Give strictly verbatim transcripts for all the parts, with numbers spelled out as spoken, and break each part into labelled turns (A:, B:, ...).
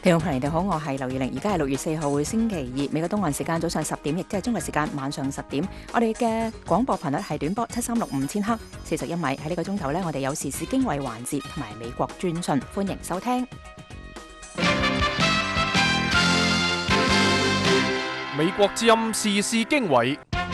A: 聽眾朋友，你哋好，我係劉月玲，而家係六月四號星期二，美國東岸時間早上十點，亦即係中國時間晚上十點。我哋嘅廣播頻率係短波七三六五千赫，四十一米。喺呢個鐘頭呢，我哋有時事經緯環節同埋美國專訊，歡迎收聽。
B: 美國之音時事經緯。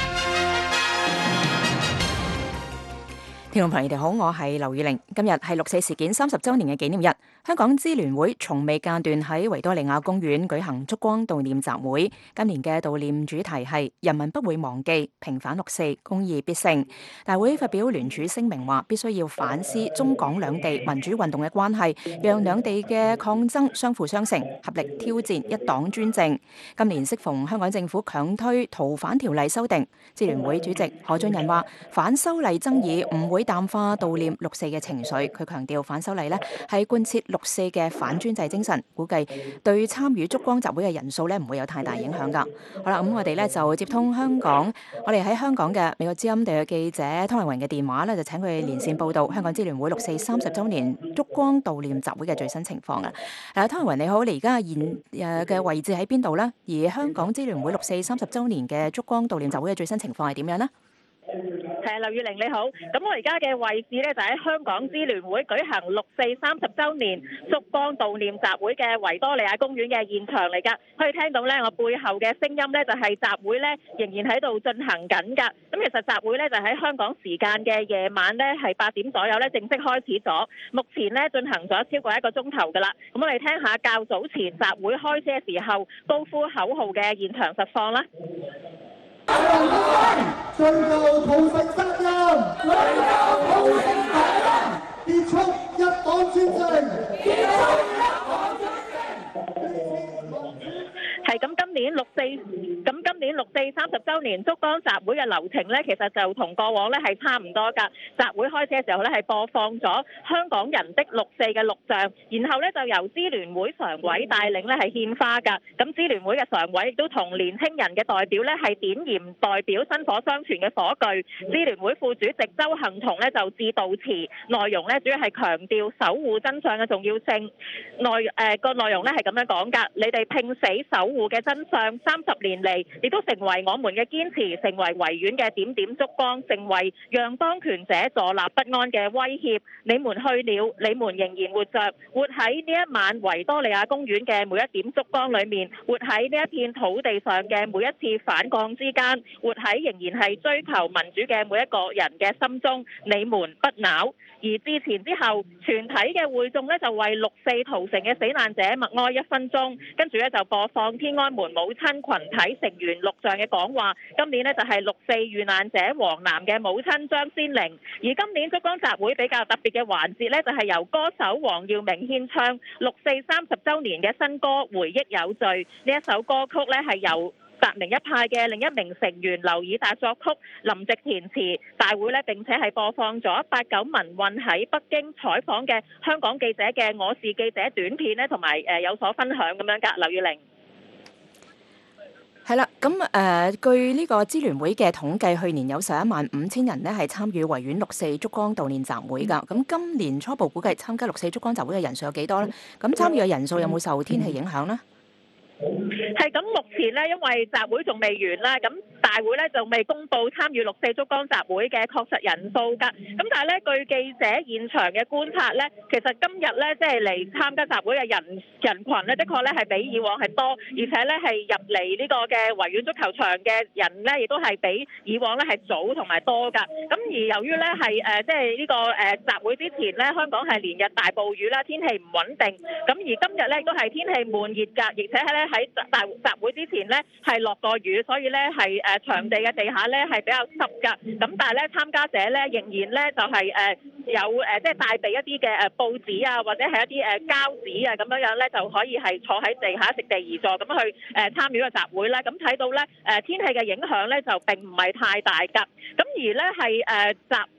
A: 聽眾朋友，你哋好，我係劉宇玲。今日係六四事件三十週年嘅紀念日，香港支聯會從未間斷喺維多利亞公園舉行燭光悼念集會。今年嘅悼念主題係人民不會忘記，平反六四，公義必勝。大會發表聯署聲明話，必須要反思中港兩地民主運動嘅關係，讓兩地嘅抗爭相輔相成，合力挑戰一黨專政。今年適逢香港政府強推逃犯條例修訂，支聯會主席何俊仁話，反修例爭議唔會淡化悼念六四嘅情緒，佢強調反修例呢係貫徹六四嘅反專制精神，估計對參與燭光集會嘅人數呢唔會有太大影響㗎。好啦，咁我哋呢就接通香港，我哋喺香港嘅美國之音地嘅記者湯慧雲嘅電話呢，就請佢連線報道香港支聯會六四三十週年燭光悼念集會嘅最新情況啊！誒，湯慧雲你好，你而家現誒嘅位置喺邊度呢？而香港支聯會六四三十週年嘅燭光悼念集會嘅最新情況係點樣呢？
C: 係劉月玲你好，咁我而家嘅位置咧就喺香港支聯會舉行六四三十週年燭光悼念集會嘅維多利亞公園嘅現場嚟噶，可以聽到咧我背後嘅聲音咧就係集會咧仍然喺度進行緊噶。咁其實集會咧就喺香港時間嘅夜晚咧係八點左右咧正式開始咗，目前咧進行咗超過一個鐘頭噶啦。咁我哋聽下較早前集會開始嘅時候高呼口號嘅現場實況啦。
D: 追究屠城責任，追究屠城責任，結束一黨專政，結束一黨專政。
C: 係咁，今年六四咁今年六四三十週年燭光集會嘅流程咧，其實就同過往咧係差唔多㗎。集會開始嘅時候咧，係播放咗香港人的六四嘅錄像，然後咧就由支聯會常委帶領咧係獻花㗎。咁支聯會嘅常委亦都同年輕人嘅代表咧係點燃代表薪火相傳嘅火炬。支聯會副主席周幸彤咧就致悼詞，內容咧主要係強調守護真相嘅重要性。內誒個內容咧係咁樣講㗎，你哋拼死守護嘅真相，三十年嚟亦都成為我們嘅堅持，成為維園嘅點點燭光，成為讓當權者坐立不安嘅威脅。你們去了，你們仍然活着，活喺呢一晚維多利亞公園嘅每一點燭光裏面，活喺呢一片土地上嘅每一次反抗之間，活喺仍然係追求民主嘅每一個人嘅心中。你們不朽。而之前之後，全體嘅會眾呢就為六四屠城嘅死難者默哀一分鐘，跟住呢就播放天安門母親群體成員錄像嘅講話。今年呢就係六四遇難者黃楠嘅母親張先玲。而今年燭光集會比較特別嘅環節呢，就係由歌手黃耀明獻唱六四三十週年嘅新歌《回憶有罪》。呢一首歌曲呢係由達明一派嘅另一名成員劉以達作曲，林夕填詞。大會呢並且係播放咗八九民運喺北京採訪嘅香港記者嘅我是記者短片呢，同埋誒有所分享咁樣㗎。劉月玲。
A: 係啦，咁誒、呃、據呢個支聯會嘅統計，去年有十一萬五千人呢係參與維園六四燭光悼念集會㗎。咁今年初步估計參加六四燭光集會嘅人數有幾多呢？咁參與嘅人數有冇受天氣影響呢？
C: 係咁，目前咧，因為集會仲未完啦，咁大會咧就未公布參與六四燭光集會嘅確實人數㗎。咁但係咧，據記者現場嘅觀察咧，其實今日咧即係嚟參加集會嘅人人群咧，的確咧係比以往係多，而且咧係入嚟呢個嘅維園足球場嘅人咧，亦都係比以往咧係早同埋多㗎。咁而由於咧係誒即係呢個誒集會之前咧，香港係連日大暴雨啦，天氣唔穩定。咁而今日咧亦都係天氣悶熱㗎，而且係咧喺大集會之前咧係落過雨，所以咧係誒場地嘅地下咧係比較濕㗎。咁但係咧參加者咧仍然咧就係誒有誒即係帶備一啲嘅誒報紙啊，或者係一啲誒膠紙啊咁樣樣咧就可以係坐喺地下席地而坐咁去誒參與個集會啦。咁睇到咧誒天氣嘅影響咧就並唔係太大㗎。咁而咧係誒集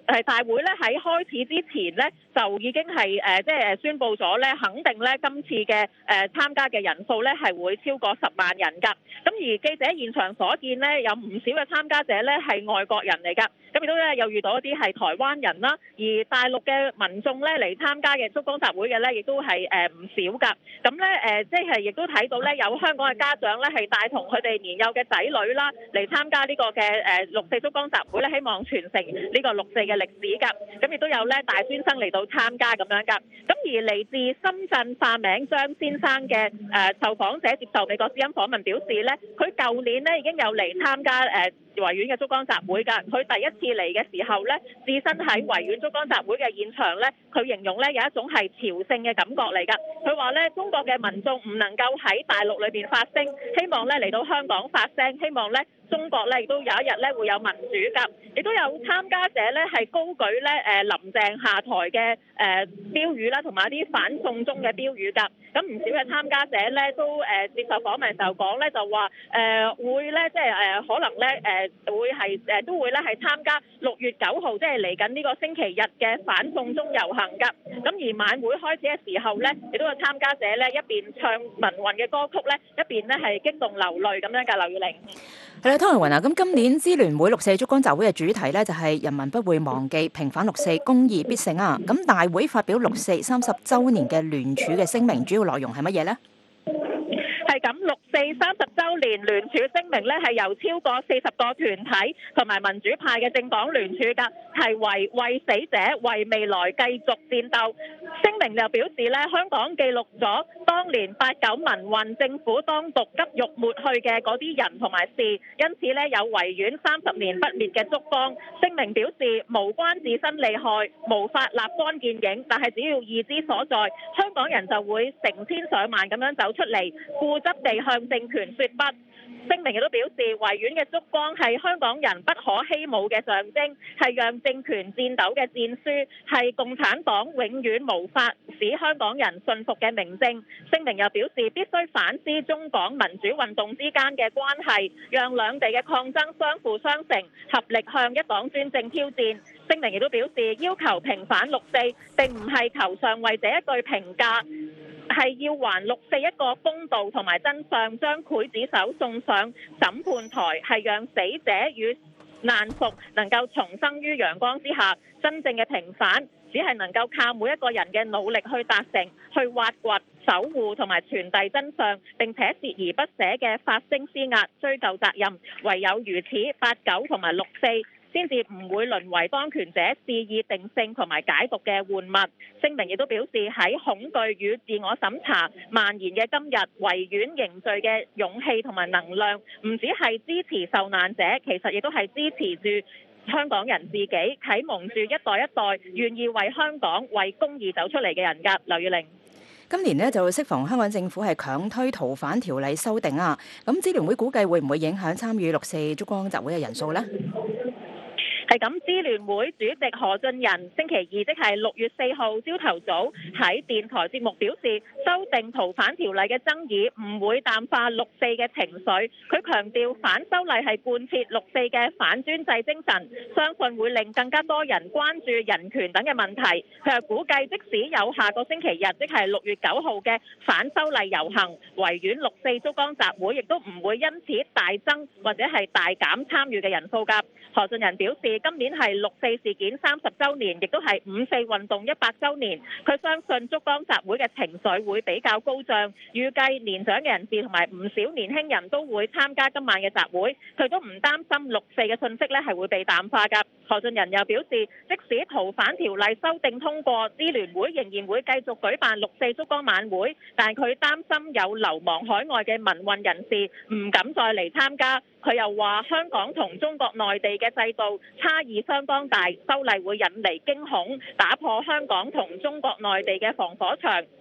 C: 係大會咧喺開始之前咧就已經係誒即係宣佈咗咧，肯定咧今次嘅誒參加嘅人數咧係會超過十萬人㗎。咁而記者現場所見咧，有唔少嘅參加者咧係外國人嚟㗎。咁亦都咧又遇到一啲係台灣人啦，而大陸嘅民眾咧嚟參加嘅燭光集會嘅咧，亦都係誒唔少㗎。咁咧誒即係亦都睇到咧有香港嘅家長咧係帶同佢哋年幼嘅仔女啦嚟參加呢個嘅誒六四燭光集會咧，希望傳承呢個六四嘅歷史㗎。咁亦都有咧大專生嚟到參加咁樣㗎。咁而嚟自深圳化名張先生嘅誒受訪者接受美國之音訪問表示咧，佢舊年咧已經有嚟參加誒維園嘅燭光集會㗎。佢第一次嚟嘅時候咧，置身喺維園燭光集會嘅現場咧，佢形容咧有一種係朝聖嘅感覺嚟㗎。佢話咧中國嘅民眾唔能夠喺大陸裏邊發聲，希望咧嚟到香港發聲，希望咧中國咧亦都有一日咧會有民主㗎。亦都有參加者咧係高舉咧誒林鄭下台嘅誒標語啦，同埋一啲反送中嘅標語㗎。咁唔少嘅參加者咧都誒接受訪問時候講咧，就話誒會咧即係誒可能咧誒會係誒都會咧係參加六月九號即係嚟緊呢個星期日嘅反送中遊行㗎。咁而晚會開始嘅時候咧，亦都有參加者咧一邊唱民運嘅歌曲咧，一邊咧係激動流淚咁樣㗎。劉月玲。
A: 係啦，湯慧雲啊，咁今年支聯會六四燭光集會嘅主題咧就係人民不會忘記，平反六四，公義必勝啊！咁大會發表六四三十週年嘅聯署嘅聲明，主要內容係乜嘢呢？
C: 係咁，六四三十週年聯署聲明咧係由超過四十個團體同埋民主派嘅政黨聯署㗎，係為為死者為未來繼續戰鬥。聲明就表示咧，香港記錄咗當年八九民運政府當局急欲抹去嘅嗰啲人同埋事，因此咧有維園三十年不滅嘅燭光。聲明表示無關自身利害，無法立竿見影，但係只要意之所在，香港人就會成千上萬咁樣走出嚟，固執地向政權說不。聲明亦都表示，維園嘅燭光係香港人不可欺侮嘅象徵，係讓政權戰鬥嘅戰書，係共產黨永遠無法使香港人信服嘅明證。聲明又表示，必須反思中港民主運動之間嘅關係，讓兩地嘅抗爭相輔相成，合力向一黨專政挑戰。聲明亦都表示，要求平反六四並唔係求上為這一句評價，係要還六四一個公道同埋真相，將劊子手送上審判台，係讓死者與難屬能夠重生於陽光之下。真正嘅平反只係能夠靠每一個人嘅努力去達成，去挖掘、守護同埋傳遞真相，並且鍥而不捨嘅發聲施壓、追究責任。唯有如此，八九同埋六四先至唔會淪為當權者肆意定性同埋解讀嘅玩物。聲明亦都表示，喺恐懼與自我審查蔓延嘅今日，維園凝聚嘅勇氣同埋能量，唔止係支持受難者，其實亦都係支持住香港人自己，啟蒙住一代一代願意為香港、為公義走出嚟嘅人㗎。劉月玲。
A: 今年呢，就適逢香港政府係強推逃犯條例修訂啊，咁支聯會估計會唔會影響參與六四燭光集會嘅人數呢？
C: 係咁，支聯會主席何俊仁星期二即係六月四號朝頭早喺電台節目表示，修訂逃犯條例嘅爭議唔會淡化六四嘅情緒。佢強調反修例係貫徹六四嘅反專制精神，相信會令更加多人關注人權等嘅問題。佢又估計，即使有下個星期日即係六月九號嘅反修例遊行，維園六四燭光集會亦都唔會因此大增或者係大減參與嘅人數㗎。何俊仁表示，今年係六四事件三十週年，亦都係五四運動一百週年。佢相信燭光集會嘅情緒會比較高漲，預計年長嘅人士同埋唔少年輕人都會參加今晚嘅集會。佢都唔擔心六四嘅信息咧係會被淡化㗎。何俊仁又表示，即使逃犯條例修訂通過，支聯會仍然會繼續舉辦六四燭光晚會，但佢擔心有流亡海外嘅民運人士唔敢再嚟參加。佢又話，香港同中國內地嘅制度差異相當大，修例會引嚟驚恐，打破香港同中國內地嘅防火牆。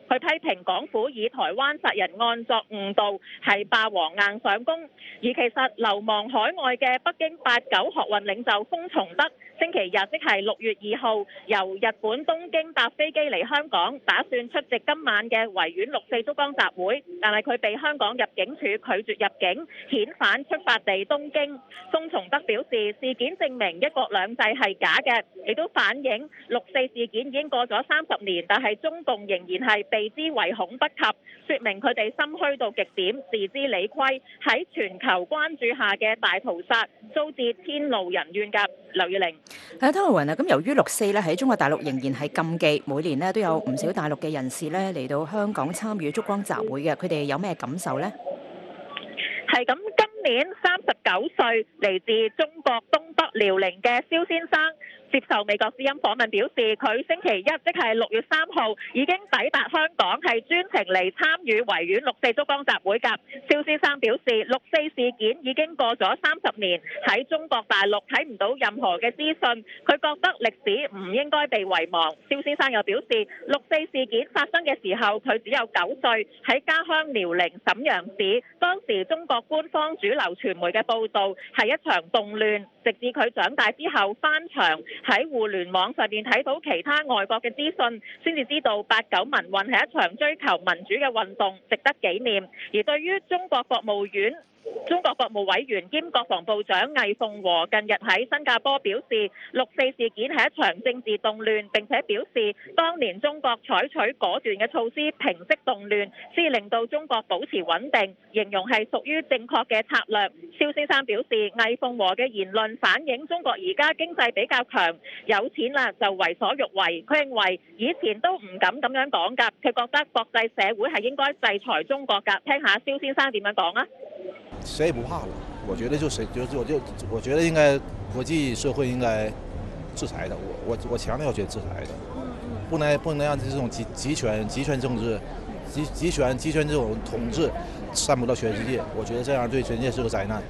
C: 佢批評港府以台灣殺人案作誤導，係霸王硬上弓。而其實流亡海外嘅北京八九學運領袖封從德，星期日即係六月二號，由日本東京搭飛機嚟香港，打算出席今晚嘅維園六四燭光集會，但係佢被香港入境處拒絕入境，遣返出發地東京。封從德表示，事件證明一國兩制係假嘅，亦都反映六四事件已經過咗三十年，但係中共仍然係避之唯恐不及，說明佢哋心虛到極點，自知理虧，喺全球關注下嘅大屠殺，遭致天怒人怨㗎。劉月玲，
A: 係啊，湯慧雲啊，咁由於六四咧喺中國大陸仍然係禁忌，每年咧都有唔少大陸嘅人士咧嚟到香港參與燭光集會嘅，佢哋有咩感受呢？
C: 係咁，今年三十九歲，嚟自中國東北遼寧嘅蕭先生，接受美國之音訪問表示，佢星期一即係六月三號已經抵達香港，係專程嚟參與維園六四燭光集會㗎。蕭先生表示，六四事件已經過咗三十年，喺中國大陸睇唔到任何嘅資訊，佢覺得歷史唔應該被遺忘。蕭先生又表示，六四事件發生嘅時候，佢只有九歲，喺家鄉遼寧瀋陽市，當時中國官方主流傳媒嘅報導係一場動亂，直至佢長大之後翻牆，喺互聯網上面睇到其他外國嘅資訊，先至知道八九民運係一場追求民主嘅運動，值得紀念。而對於中國國務院中國國務委員兼國防部長魏鳳和近日喺新加坡表示，六四事件係一場政治動亂，並且表示當年中國採取果斷嘅措施平息動亂，先令到中國保持穩定，形容係屬於正確嘅策略。蕭先生表示，魏鳳和嘅言論反映中國而家經濟比較強，有錢啦就為所欲為。佢認為以前都唔敢咁樣講㗎，佢覺得國際社會係應該制裁中國㗎。聽下蕭先生點樣講啊？
E: 誰也不怕了，我覺得就誰就我就我覺得應該國際社會應該制裁的，我我我強烈要去制裁的，不能不能讓這種集集權集權政治集集權集權這種統治散布到全世界，我覺得這樣對全世界是個災難。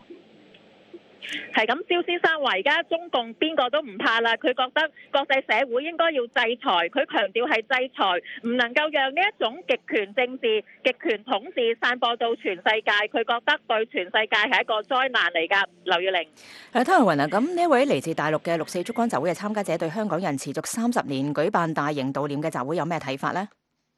C: 係咁，蕭先生話而家中共邊個都唔怕啦，佢覺得國際社會應該要制裁，佢強調係制裁，唔能夠讓呢一種極權政治、極權統治散播到全世界，佢覺得對全世界係一個災難嚟㗎。劉月玲，
A: 係湯慧雲啊，咁呢一位嚟自大陸嘅六四燭光集會嘅參加者對香港人持續三十年舉辦大型悼念嘅集會有咩睇法呢？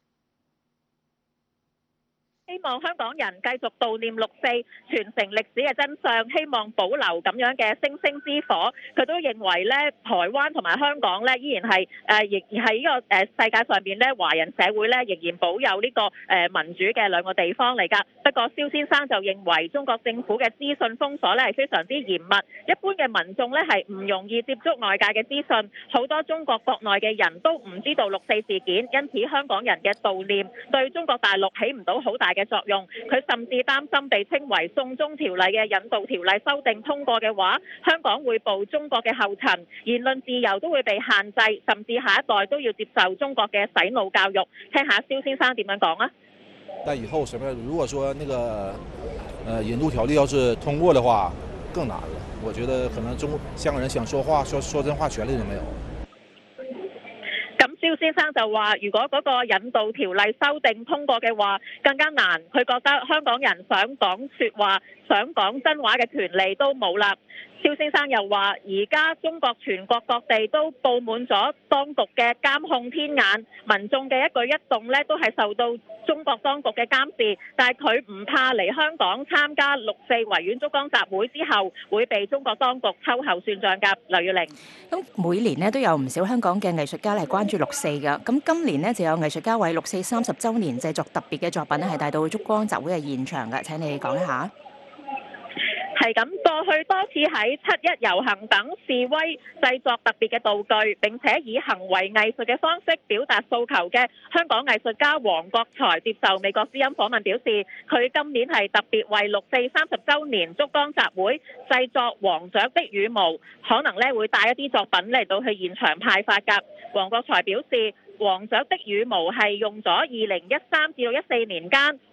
C: 希望香港人繼續悼念六四，傳承歷史嘅真相，希望保留咁樣嘅星星之火。佢都認為咧，台灣同埋香港咧依然係誒，亦喺呢個誒世界上邊咧，華人社會咧仍然保有呢個誒民主嘅兩個地方嚟㗎。不過蕭先生就認為中國政府嘅資訊封鎖咧係非常之嚴密，一般嘅民眾咧係唔容易接觸外界嘅資訊，好多中國國內嘅人都唔知道六四事件，因此香港人嘅悼念對中國大陸起唔到好大嘅作用。佢甚至擔心被稱為送中條例嘅引渡條例修訂通過嘅話，香港會步中國嘅後塵，言論自由都會被限制，甚至下一代都要接受中國嘅洗腦教育。聽下蕭先生點樣講啊？
E: 但以後什麼？如果說那個呃引渡條例要是通過的話，更難了。我覺得可能中香港人想說話說說真話權利都沒有。
C: 咁蕭先生就話，如果嗰個引渡條例修訂通過嘅話，更加難。佢覺得香港人想講説話、想講真話嘅權利都冇啦。蕭先生又話，而家中國全國各地都佈滿咗當局嘅監控天眼，民眾嘅一舉一動咧都係受到中國當局嘅監視，但係佢唔怕嚟香港參加六四維園燭光集會之後會被中國當局秋後算賬㗎。劉月玲，
A: 咁每年咧都有唔少香港嘅藝術家係關注六四㗎，咁今年呢，就有藝術家為六四三十週年製作特別嘅作品咧，係帶到燭光集會嘅現場㗎。請你講一下。
C: 係咁，過去多次喺七一遊行等示威製作特別嘅道具，並且以行為藝術嘅方式表達訴求嘅香港藝術家黃國財接受美國之音訪問表示，佢今年係特別為六四三十週年燭光集會製作黃雀的羽毛，可能咧會帶一啲作品嚟到去現場派發㗎。黃國財表示，黃雀的羽毛係用咗二零一三至到一四年間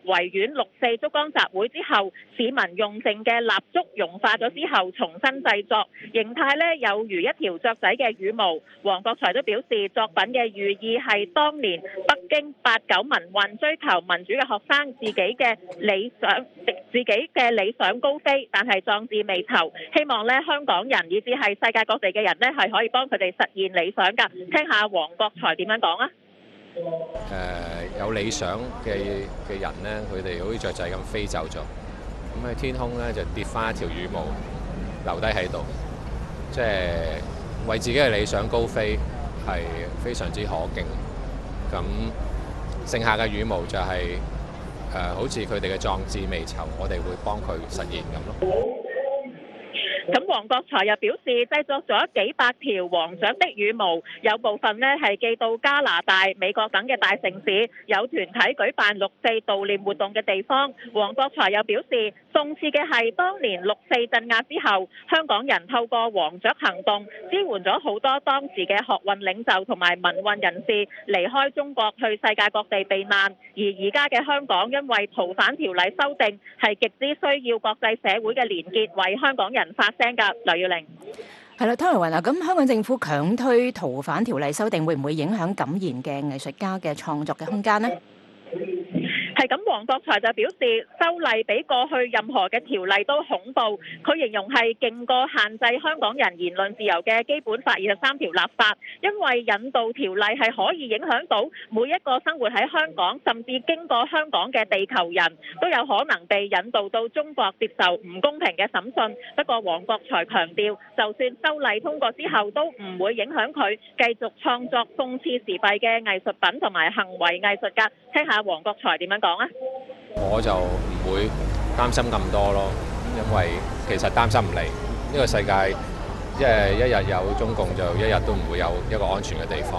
C: 維園六四燭光集會之後，市民用剩嘅蠟燭融化咗之後重新製作，形態呢有如一條雀仔嘅羽毛。黃國財都表示，作品嘅寓意係當年北京八九民運追求民主嘅學生自己嘅理想，自己嘅理想高飛，但係壯志未酬。希望呢香港人以至係世界各地嘅人呢係可以幫佢哋實現理想㗎。聽下黃國財點樣講啊！
F: 誒、呃、有理想嘅嘅人呢，佢哋好似雀仔咁飛走咗，咁喺天空呢，就跌翻一條羽毛留低喺度，即係為自己嘅理想高飛係非常之可敬。咁剩下嘅羽毛就係、是、誒、呃、好似佢哋嘅壯志未酬，我哋會幫佢實現咁咯。
C: 咁黃國財又表示，製作咗幾百條黃雀的羽毛，有部分呢係寄到加拿大、美國等嘅大城市，有團體舉辦六四悼念活動嘅地方。黃國財又表示，諷刺嘅係當年六四鎮壓之後，香港人透過黃雀行動支援咗好多當時嘅學運領袖同埋民運人士離開中國去世界各地避難，而而家嘅香港因為逃犯條例修訂，係極之需要國際社會嘅連結，為香港人發聲㗎。劉耀玲。
A: 係啦，湯慧雲啊，咁香港政府強推逃犯條例修訂，會唔會影響敢言嘅藝術家嘅創作嘅空間呢？
C: 係咁，黃國財就表示，修例比過去任何嘅條例都恐怖。佢形容係勁過限制香港人言論自由嘅基本法二十三條立法，因為引渡條例係可以影響到每一個生活喺香港，甚至經過香港嘅地球人都有可能被引渡到中國接受唔公平嘅審訊。不過黃國財強調，就算修例通過之後，都唔會影響佢繼續創作諷刺時弊嘅藝術品同埋行為藝術㗎。聽下黃國財點樣講啊！
F: 我就唔會擔心咁多咯，因為其實擔心唔嚟。呢個世界即係一日有中共，就一日都唔會有一個安全嘅地方。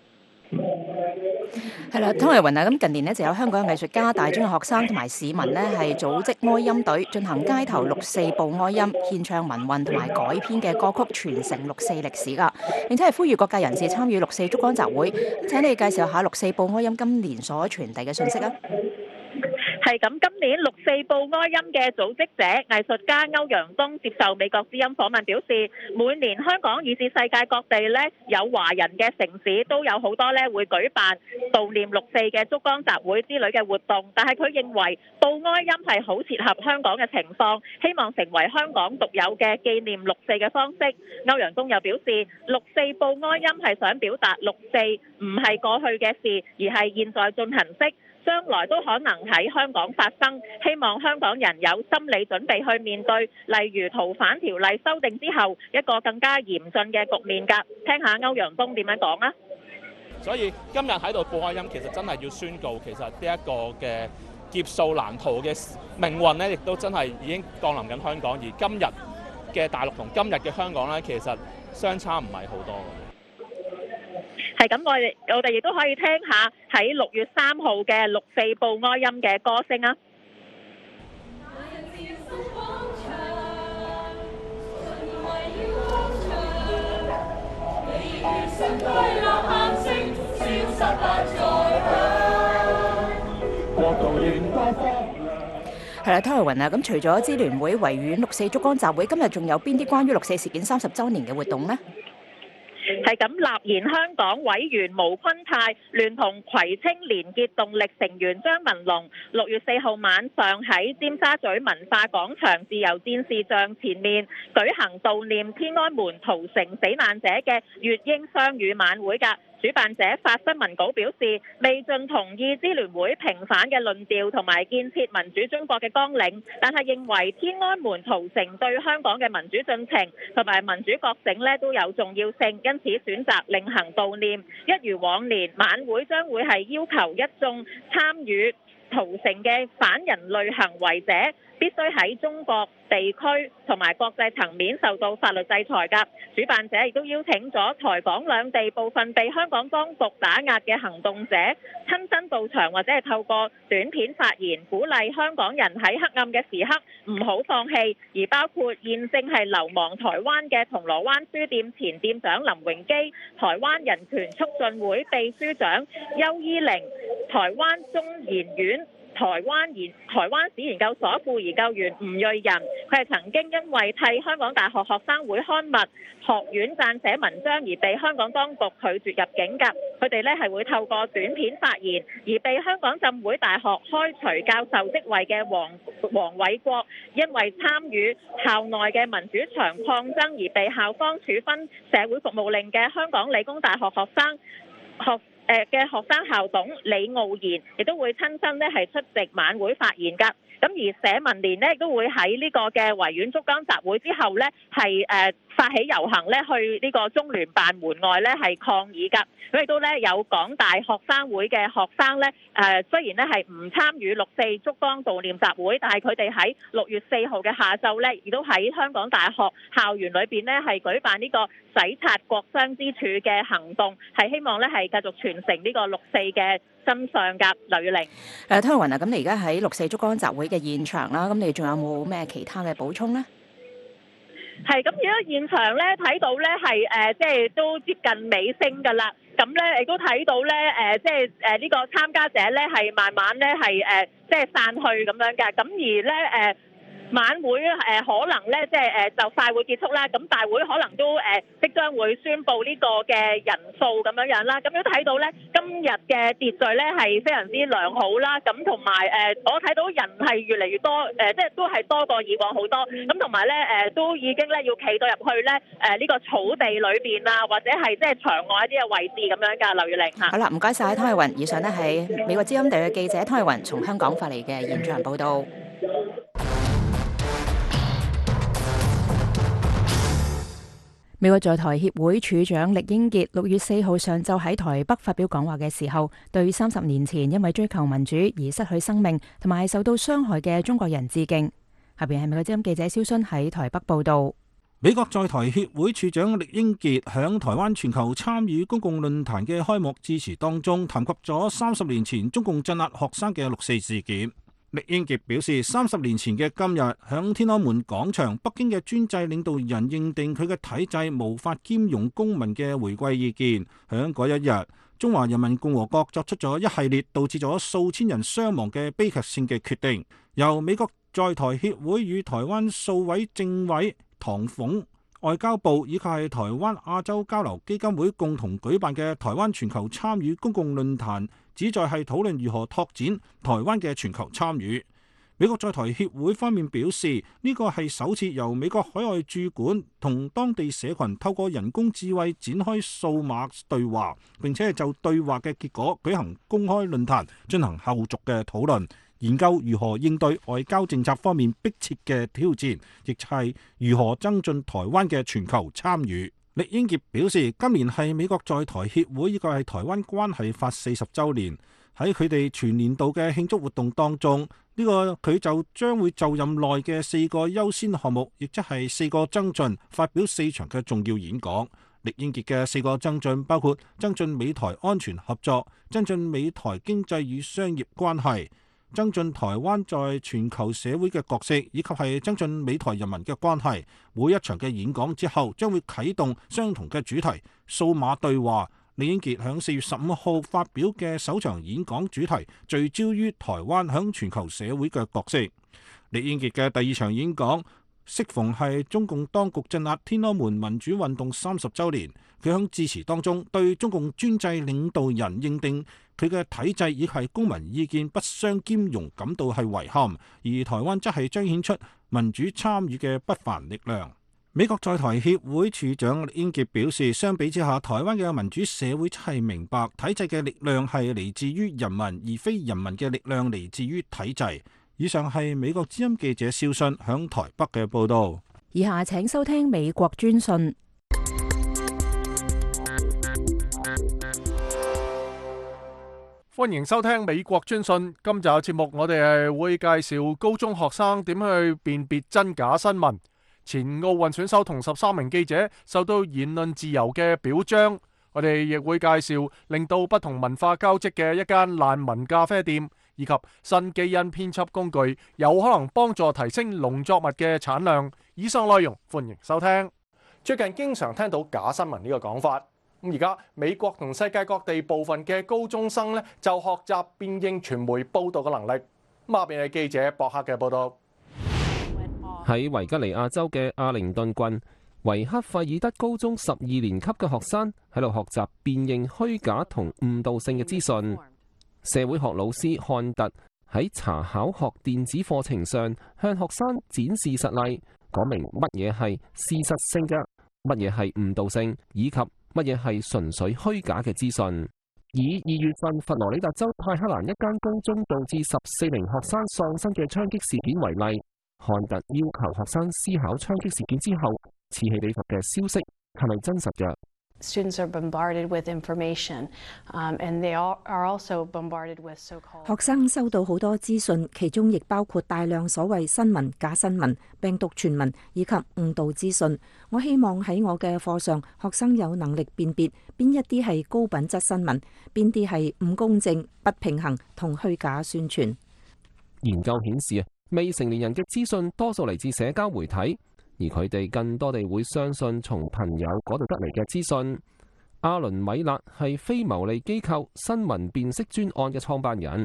A: 係啦，湯慧雲啊，咁近年呢就有香港嘅藝術家、大專嘅學生同埋市民呢係組織哀音隊進行街頭六四報哀音、獻唱民運同埋改編嘅歌曲，傳承六四歷史㗎，並且係呼籲各界人士參與六四燭光集會。咁請你介紹下六四報哀音今年所傳遞嘅訊息啊！
C: 係咁，今年六四報哀音嘅組織者藝術家歐陽東接受美國之音訪問表示，每年香港以至世界各地呢有華人嘅城市都有好多呢會舉辦悼念六四嘅燭光集會之類嘅活動，但係佢認為報哀音係好切合香港嘅情況，希望成為香港獨有嘅紀念六四嘅方式。歐陽東又表示，六四報哀音係想表達六四唔係過去嘅事，而係現在進行式，將來都可能喺香港發生，希望香港人有心理準備去面對，例如逃犯條例修訂之後一個更加嚴峻嘅局面㗎。聽下歐陽東點樣講啊！
G: 所以今日喺度報哀音，其實真係要宣告，其實呢一個嘅劫數難逃嘅命運呢，亦都真係已經降臨緊香港。而今日嘅大陸同今日嘅香港呢，其實相差唔係好多嘅。
C: 係咁，我哋我哋亦都可以聽下喺六月三號嘅六四報哀音嘅歌聲啊！
A: 係啦，湯慧雲啊，咁除咗支聯會維園六四燭光集會，今日仲有邊啲關於六四事件三十週年嘅活動呢？
C: 係咁，立言香港委員毛坤泰聯同葵青連結動力成員張文龍，六月四號晚上喺尖沙咀文化廣場自由戰士像前面舉行悼念天安門屠城死難者嘅月英雙語晚會㗎。主辦者發新聞稿表示，未盡同意支聯會平反嘅論調同埋建設民主中國嘅綱領，但係認為天安門屠城對香港嘅民主進程同埋民主覺醒呢都有重要性，因此選擇另行悼念。一如往年，晚會將會係要求一眾參與屠城嘅反人類行為者必須喺中國地區同埋國際層面受到法律制裁㗎。主辦者亦都邀請咗台港兩地部分被香港當局打壓嘅行動者親身到場，或者係透過短片發言，鼓勵香港人喺黑暗嘅時刻唔好放棄。而包括現正係流亡台灣嘅銅鑼灣書店前店長林榮基、台灣人權促進會秘書長邱依玲、台灣中研院台灣研台灣史研究所副研究員吳瑞仁，佢係曾經因為替香港大學學生會刊物學院撰寫文章而被香港當局拒絕入境㗎。佢哋咧係會透過短片發言，而被香港浸會大學開除教授職位嘅黃黃偉國，因為參與校內嘅民主牆抗爭而被校方處分社會服務令嘅香港理工大學學生學誒嘅學生校董李傲然，亦都會親身咧係出席晚會發言㗎。咁而社民連呢，亦都會喺呢個嘅維園燭光集會之後呢，係誒發起遊行咧，去呢個中聯辦門外咧係抗議㗎。咁亦都咧有港大學生會嘅學生咧，誒雖然咧係唔參與六四燭光悼念集會，但係佢哋喺六月四號嘅下晝咧，亦都喺香港大學校園裏邊咧係舉辦呢個洗刷國殤之柱嘅行動，係希望咧係繼續傳承呢個六四嘅真相㗎。劉月玲，
A: 誒湯玉雲啊，咁你而家喺六四燭光集會嘅現場啦，咁你仲有冇咩其他嘅補充呢？
C: 係咁，而家現場咧睇到咧係誒，即係都接近尾聲㗎啦。咁咧亦都睇到咧誒，即係誒呢個參加者咧係慢慢咧係誒，即係散去咁樣嘅。咁而咧誒。呃晚會誒可能咧，即係誒就快會結束啦。咁大會可能都誒即將會宣布呢個嘅人數咁樣樣啦。咁都睇到咧，今日嘅秩序咧係非常之良好啦。咁同埋誒，我睇到人係越嚟越多，誒即係都係多過以往好多。咁同埋咧誒，都已經咧要企到入去咧誒呢個草地裏邊啊，或者係即係場外一啲嘅位置咁樣㗎。劉月玲嚇。
A: 好啦，唔該晒湯玉雲。以上呢係美國之音地嘅記者湯玉雲從香港發嚟嘅現場報導。美國在台協會處長酈英傑六月四號上晝喺台北發表講話嘅時候，對三十年前因為追求民主而失去生命同埋受到傷害嘅中國人致敬。下邊係美國之音記者蕭순喺台北報道。
H: 美國在台協會處長酈英傑響台灣全球參與公共論壇嘅開幕致辭當中，談及咗三十年前中共鎮壓學生嘅六四事件。酈英傑表示，三十年前嘅今日，響天安門廣場，北京嘅專制領導人認定佢嘅體制無法兼容公民嘅回歸意見。響嗰一日，中華人民共和國作出咗一系列導致咗數千人傷亡嘅悲劇性嘅決定。由美國在台協會與台灣數位政委唐鳳、外交部以及係台灣亞洲交流基金會共同舉辦嘅台灣全球參與公共論壇，旨在係討論如何拓展台灣嘅全球參與。美國在台協會方面表示，呢個係首次由美國海外駐館同當地社群透過人工智慧展開數碼對話，並且係就對話嘅結果舉行公開論壇，進行後續嘅討論，研究如何應對外交政策方面迫切嘅挑戰，亦係如何增進台灣嘅全球參與。酈英傑表示，今年係美國在台協會，呢個係台灣關係法四十週年。喺佢哋全年度嘅慶祝活動當中，呢個佢就將會就任內嘅四個優先項目，亦即係四個增進，發表四場嘅重要演講。酈英傑嘅四個增進包括增進美台安全合作、增進美台經濟與商業關係、增進台灣在全球社會嘅角色，以及係增進美台人民嘅關係。每一場嘅演講之後，將會啟動相同嘅主題數碼對話。酈英傑響四月十五號發表嘅首場演講主題聚焦於台灣響全球社會嘅角色。酈英傑嘅第二場演講適逢係中共當局鎮壓天安門民主運動三十週年，佢響致辭當中對中共專制領導人認定佢嘅體制亦係公民意見不相兼容感到係遺憾，而台灣則係彰顯出民主參與嘅不凡力量。美國在台協會處長酈英傑表示，相比之下，台灣嘅民主社會係明白體制嘅力量係嚟自於人民，而非人民嘅力量嚟自於體制。以上係美國之音記者蕭순響台北嘅報道。
A: 以下請收聽美國專訊。
B: 歡迎收聽美國專訊。今集嘅節目，我哋係會介紹高中學生點去辨別真假新聞。前奧運選手同十三名記者受到言論自由嘅表彰。我哋亦會介紹令到不同文化交織嘅一間難民咖啡店，以及新基因編輯工具有可能幫助提升農作物嘅產量。以上內容歡迎收聽。最近經常聽到假新聞呢個講法，咁而家美國同世界各地部分嘅高中生呢，就學習辨認傳媒報道嘅能力。 咁下邊係記者博克嘅報道。
I: 喺維吉尼亞州嘅阿靈頓郡，維克費爾德高中十二年級嘅學生喺度學習辨認虛假同誤導性嘅資訊。社會學老師漢特喺查考學電子課程上向學生展示實例，講明乜嘢係事實性嘅，乜嘢係誤導性，以及乜嘢係純粹虛假嘅資訊。以二月份佛羅里達州泰克蘭一間高中導致十四名學生喪生嘅槍擊事件為例，漢特要求學生思考槍擊事件之後此起彼伏嘅消息係咪真實嘅。
J: Students are bombarded with information, um, and they are also bombarded with so-called.
K: 學生收到好多資訊，其中亦包括大量所謂新聞、假新聞、病毒傳聞以及誤導資訊。我希望喺我嘅課上，學生有能力辨別邊一啲係高品質新聞，邊啲係唔公正、不平衡同虛假宣傳。
I: 研究顯示啊，未成年人嘅資訊多數嚟自社交媒體。而佢哋更多地會相信從朋友嗰度得嚟嘅資訊。阿倫米勒係非牟利機構新聞辨識專案嘅創辦人。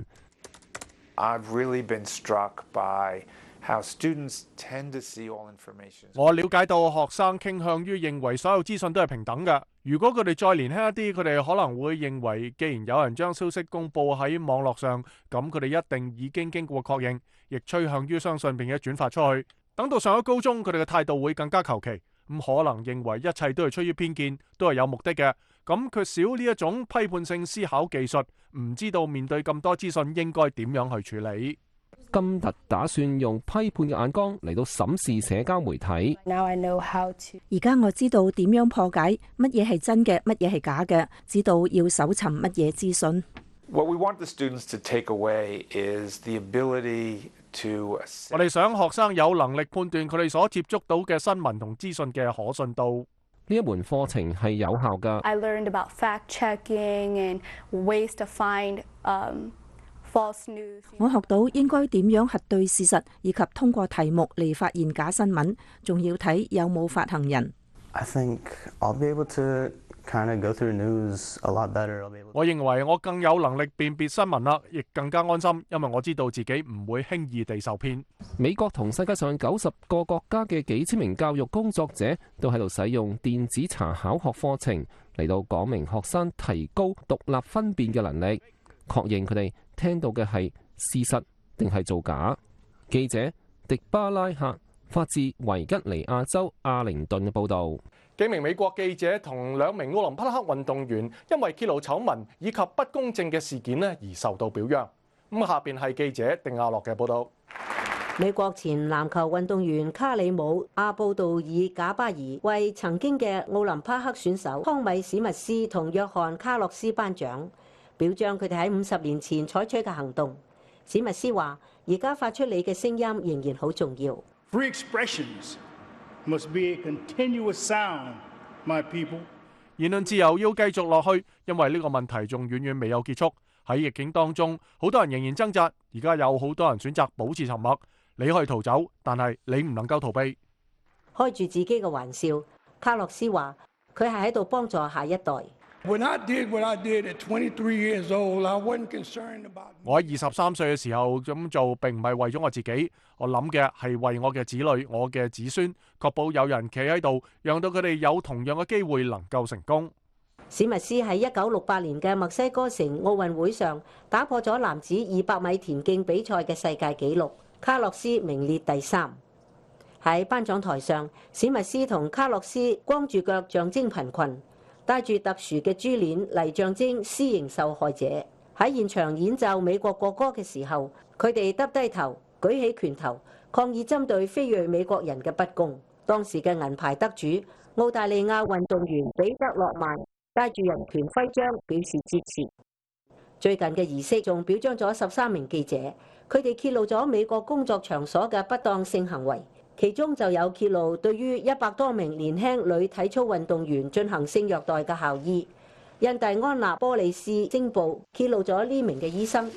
B: 我了解到學生傾向於認為所有資訊都係平等嘅。如果佢哋再年輕一啲，佢哋可能會認為，既然有人將消息公佈喺網絡上，咁佢哋一定已經經過確認，亦趨向於相信並且轉發出去。等到上咗高中，佢哋嘅態度會更加求其，咁可能認為一切都係出於偏見，都係有目的嘅。咁缺少呢一種批判性思考技術，唔知道面對咁多資訊應該點樣去處理。
I: 金特打算用批判嘅眼光嚟到審視社交媒體。
K: 而家我知道點樣破解乜嘢係真嘅，乜嘢係假嘅，知道要搜尋乜嘢資訊。
L: What we want the students to take away is the ability to
B: 我哋想學生有能力判斷佢哋所接觸到嘅新聞同資訊嘅可信度。
I: 呢一門課程係有效㗎。
J: I learned about fact checking and ways to find um, false news.
K: 我學到應該點樣核對事實，以及通過題目嚟發現假新聞，仲要睇有冇發行人。
M: I think I'll be able to kind of go through news a lot better.
B: 我認為我更有能力辨別新聞啦，亦更加安心，因為我知道自己唔會輕易地受騙。
I: 美國同世界上九十個國家嘅幾千名教育工作者都喺度使用電子查考學課程嚟到講明學生提高獨立分辨嘅能力，確認佢哋聽到嘅係事實定係造假。記者迪巴拉克發自維吉尼亞州阿靈頓嘅報導。
B: 幾名美國記者同兩名奧林匹克運動員因為揭露醜聞以及不公正嘅事件咧而受到表揚。咁下邊係記者丁亞樂嘅報導。
N: 美國前籃球運動員卡里姆阿布杜爾賈巴爾為曾經嘅奧林匹克選手康米史密斯同約翰卡洛斯頒獎，表彰佢哋喺五十年前採取嘅行動。史密斯話：而家發出嚟嘅聲音仍然好重要。
O: Free expressions must be a continuous sound, my people.
B: 言論自由要繼續落去，因為呢個問題仲遠遠未有結束。喺逆境當中，好多人仍然掙扎。而家有好多人選擇保持沉默。你可以逃走，但係你唔能夠逃避。
N: 開住自己嘅玩笑，卡洛斯話：佢係喺度幫助下一代。
O: When I did what I did at twenty-three years old, I wasn't concerned about.
B: 我喺二十三歲嘅時候咁做，並唔係為咗我自己，我諗嘅係為我嘅子女、我嘅子孫，確保有人企喺度，讓到佢哋有同樣嘅機會能夠成功。
N: 史密斯喺一九六八年嘅墨西哥城奧運會上打破咗男子二百米田徑比賽嘅世界紀錄，卡洛斯名列第三。喺頒獎台上，史密斯同卡洛斯光住腳象徵貧困，戴住特殊嘅珠鏈嚟象徵私刑受害者。喺現場演奏美國國歌嘅時候，佢哋耷低頭，舉起拳頭，抗議針對非裔美國人嘅不公。當時嘅銀牌得主澳大利亞運動員彼得洛曼帶住人權徽章表示支持。最近嘅儀式仲表彰咗十三名記者，佢哋揭露咗美國工作場所嘅不當性行為，其中就有揭露對於一百多名年輕女體操運動員進行性虐待嘅校醫。印第安納波利斯星報揭露咗呢名嘅醫生。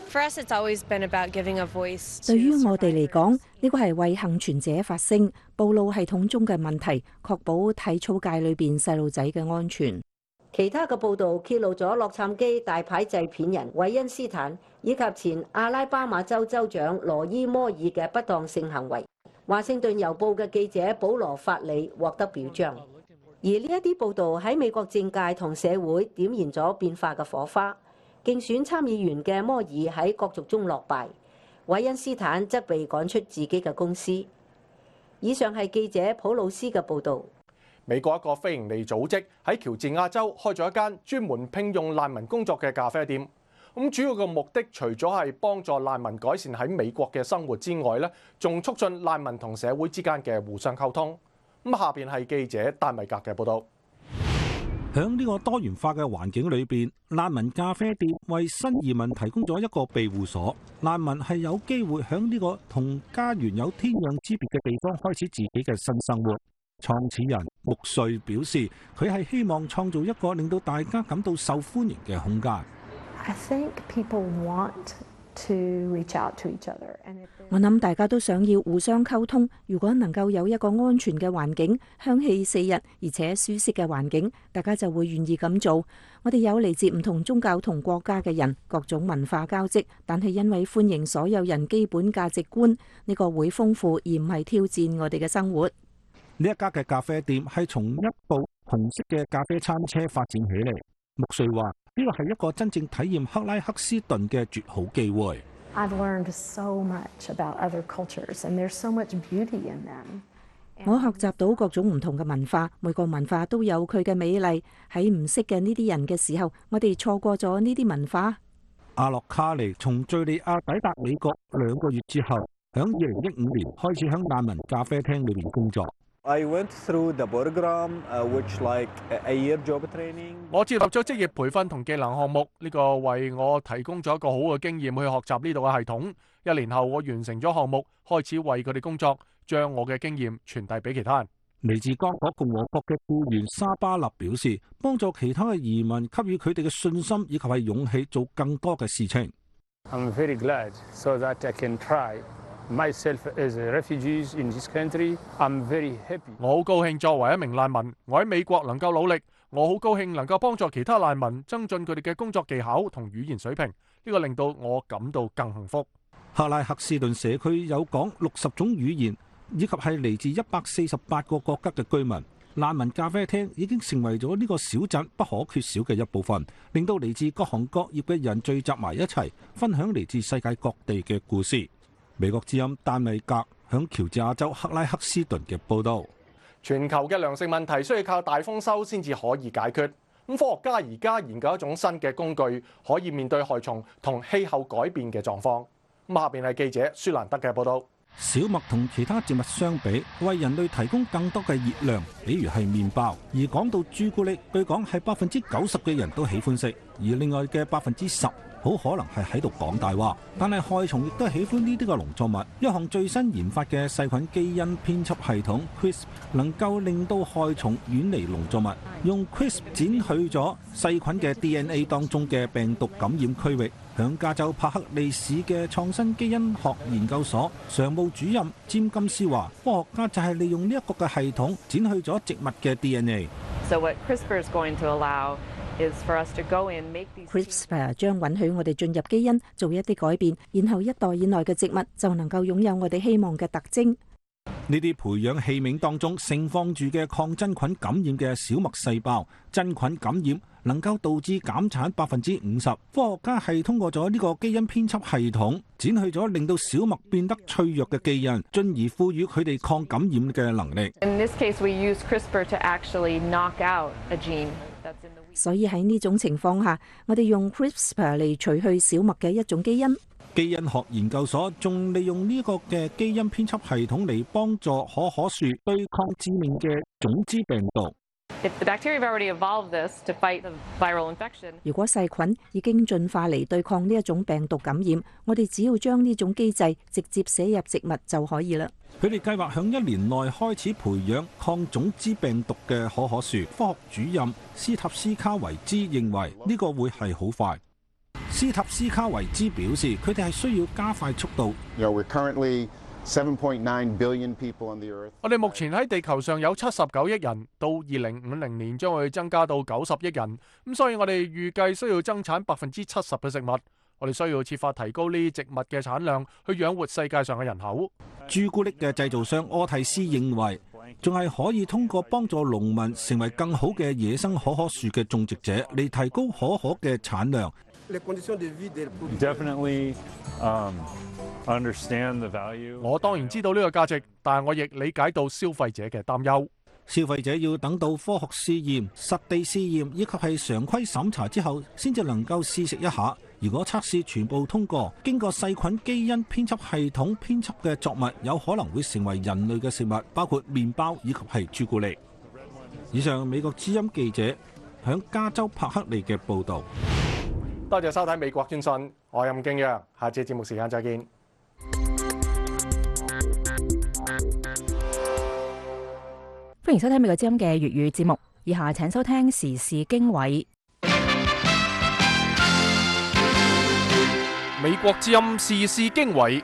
K: 對於我哋嚟講，呢個係為幸存者發聲，暴露系統中嘅問題，確保體操界裏邊細路仔嘅安全。
N: 其他嘅報導揭露咗洛杉磯大牌製片人韋恩斯坦以及前阿拉巴馬州州長羅伊摩爾嘅不當性行為。華盛頓郵報嘅記者保羅法里獲得表彰。而呢一啲報導喺美國政界同社會點燃咗變化嘅火花。競選參議員嘅摩爾喺角逐中落敗，韋恩斯坦則被趕出自己嘅公司。以上係記者普魯斯嘅報導。
B: 美國一個非營利組織喺喬治亞州開咗一間專門聘用難民工作嘅咖啡店。咁主要嘅目的除咗係幫助難民改善喺美國嘅生活之外咧，仲促進難民同社會之間嘅互相溝通。咁下邊係記者丹米格嘅報導。
H: 喺呢個多元化嘅環境裏邊，難民咖啡店為新移民提供咗一個庇護所。難民係有機會喺呢個同家園有天壤之別嘅地方開始自己嘅新生活。創始人穆瑞表示，佢係希望創造一個令到大家感到受歡迎嘅空間。
J: I think people want to reach out to each other.
K: 我諗大家都想要互相溝通，如果能夠有一個安全嘅環境、香氣四溢而且舒適嘅環境，大家就會願意咁做。我哋有嚟自唔同宗教同國家嘅人，各種文化交織，但係因為歡迎所有人基本價值觀，呢個會豐富而唔係挑戰我哋嘅生活。
H: 呢一家嘅咖啡店係從一部紅色嘅咖啡餐車發展起嚟。穆瑞話：呢個係一個真正體驗克拉克斯頓嘅絕好機會。
J: I've learned so much about other cultures, and there's so much beauty in them.
K: 我學習到各種唔同嘅文化，每個文化都有佢嘅美麗。喺唔識嘅呢啲人嘅時候，我哋錯過咗呢啲文化。
H: 阿洛卡尼從敍利亞抵達美國兩個月之後，響二零一五年開始響難民咖啡廳裏面工作。
P: I went through the program, which like a year job training.
B: 我接受咗職業培訓同技能項目，呢個為我提供咗一個好嘅經驗去學習呢度嘅系統。一年後，我完成咗項目，開始為佢哋工作，將我嘅經驗傳遞俾其他人。
H: 嚟自剛果共和國嘅僱員沙巴納表示，幫助其他嘅移民，給予佢哋嘅信心以及係勇氣，做更多嘅事情。
O: I'm very glad so that I can try. Myself as refugees in this country, I'm very happy.
B: 我好高興作為一名難民，我喺美國能夠努力。我好高興能夠幫助其他難民增進佢哋嘅工作技巧同語言水平，呢個令到我感到更幸福。
H: 克拉克斯頓社區有講六十種語言，以及係嚟自一百四十八個國家嘅居民。難民咖啡廳已經成為咗呢個小鎮不可缺少嘅一部分，令到嚟自各行各業嘅人聚集埋一齊，分享嚟自世界各地嘅故事。美國之音丹米格響喬治亞州克拉克斯頓嘅報導。
B: 全球嘅糧食問題需要靠大豐收先至可以解決。咁科學家而家研究一種新嘅工具，可以面對害蟲同氣候改變嘅狀況。咁下邊係記者舒蘭德嘅報導。
H: 小麥同其他植物相比，為人類提供更多嘅熱量，比如係麵包。而講到朱古力，據講係百分之九十嘅人都喜歡食，而另外嘅百分之十好可能係喺度講大話。但係害蟲亦都喜歡呢啲嘅農作物。一項最新研發嘅細菌基因編輯系統 CRISP 能夠令到害蟲遠離農作物。用 CRISP 剪去咗細菌嘅 D N A 當中嘅病毒感染區域。響加州帕克利市嘅創新基因學研究所常務主任詹金斯話，科學家就係利用呢一個嘅系統剪去咗植物嘅 D N A。
Q: So what CRISPR is going to allow is for us to go in make these
K: CRISPR 將允許我哋進入基因做一啲改變，然後一代以內嘅植物就能夠擁有我哋希望嘅特徵。
H: 呢啲培養器皿當中盛放住嘅抗真菌感染嘅小麥細胞，真菌感染能夠導致減產百分之五十。科學家係通過咗呢個基因編輯系統，剪去咗令到小麥變得脆弱嘅基因，進而賦予佢哋抗感染嘅能力。
Q: In this case, we use CRISPR to actually knock out a gene that's in the wheat.
K: 所以喺呢種情況下，我哋用 CRISPR 嚟除去小麥嘅一種基因。
H: 基因學研究所仲利用呢個嘅基因編輯系統嚟幫助可可樹對抗致命嘅種子病毒。
Q: If the bacteria have already evolved this to fight the viral infection.
K: 如果細菌已經進化嚟對抗呢一種病毒感染，我哋只要將呢種機制直接寫入植物就可以啦。
H: 佢哋計劃響一年內開始培養抗種子病毒嘅可可樹。科學主任斯塔斯卡維茲認為呢個會係好快。斯塔斯卡維茲表示，佢哋係需要加快速度。
R: You know, we're currently seven point nine billion people on the earth.
B: 我哋目前喺地球上有七十九億人，到二零五零年將會增加到九十億人。咁所以我哋預計需要增產百分之七十嘅食物。我哋需要設法提高呢啲植物嘅產量，去養活世界上嘅人口。
H: 朱古力嘅製造商柯蒂斯認為，仲係可以通過幫助農民成為更好嘅野生可可樹嘅種植者，嚟提高可可嘅產量。
S: Definitely, um, understand the value.
B: 我當然知道呢個價值，但係我亦理解到消費者嘅擔憂。
H: 消費者要等到科學試驗、實地試驗以及係常規審查之後，先至能夠試食一下。如果測試全部通過，經過細菌基因編輯系統編輯嘅作物有可能會成為人類嘅食物，包括麵包以及係朱古力。以上美國之音記者響加州柏克利嘅報導。
B: 多謝收睇美國專訊，我係任敬揚，下次節目時間再見。
A: 歡迎收聽美國之音嘅粵語節目，以下請收聽時事經緯。
B: 美國之音時事經緯，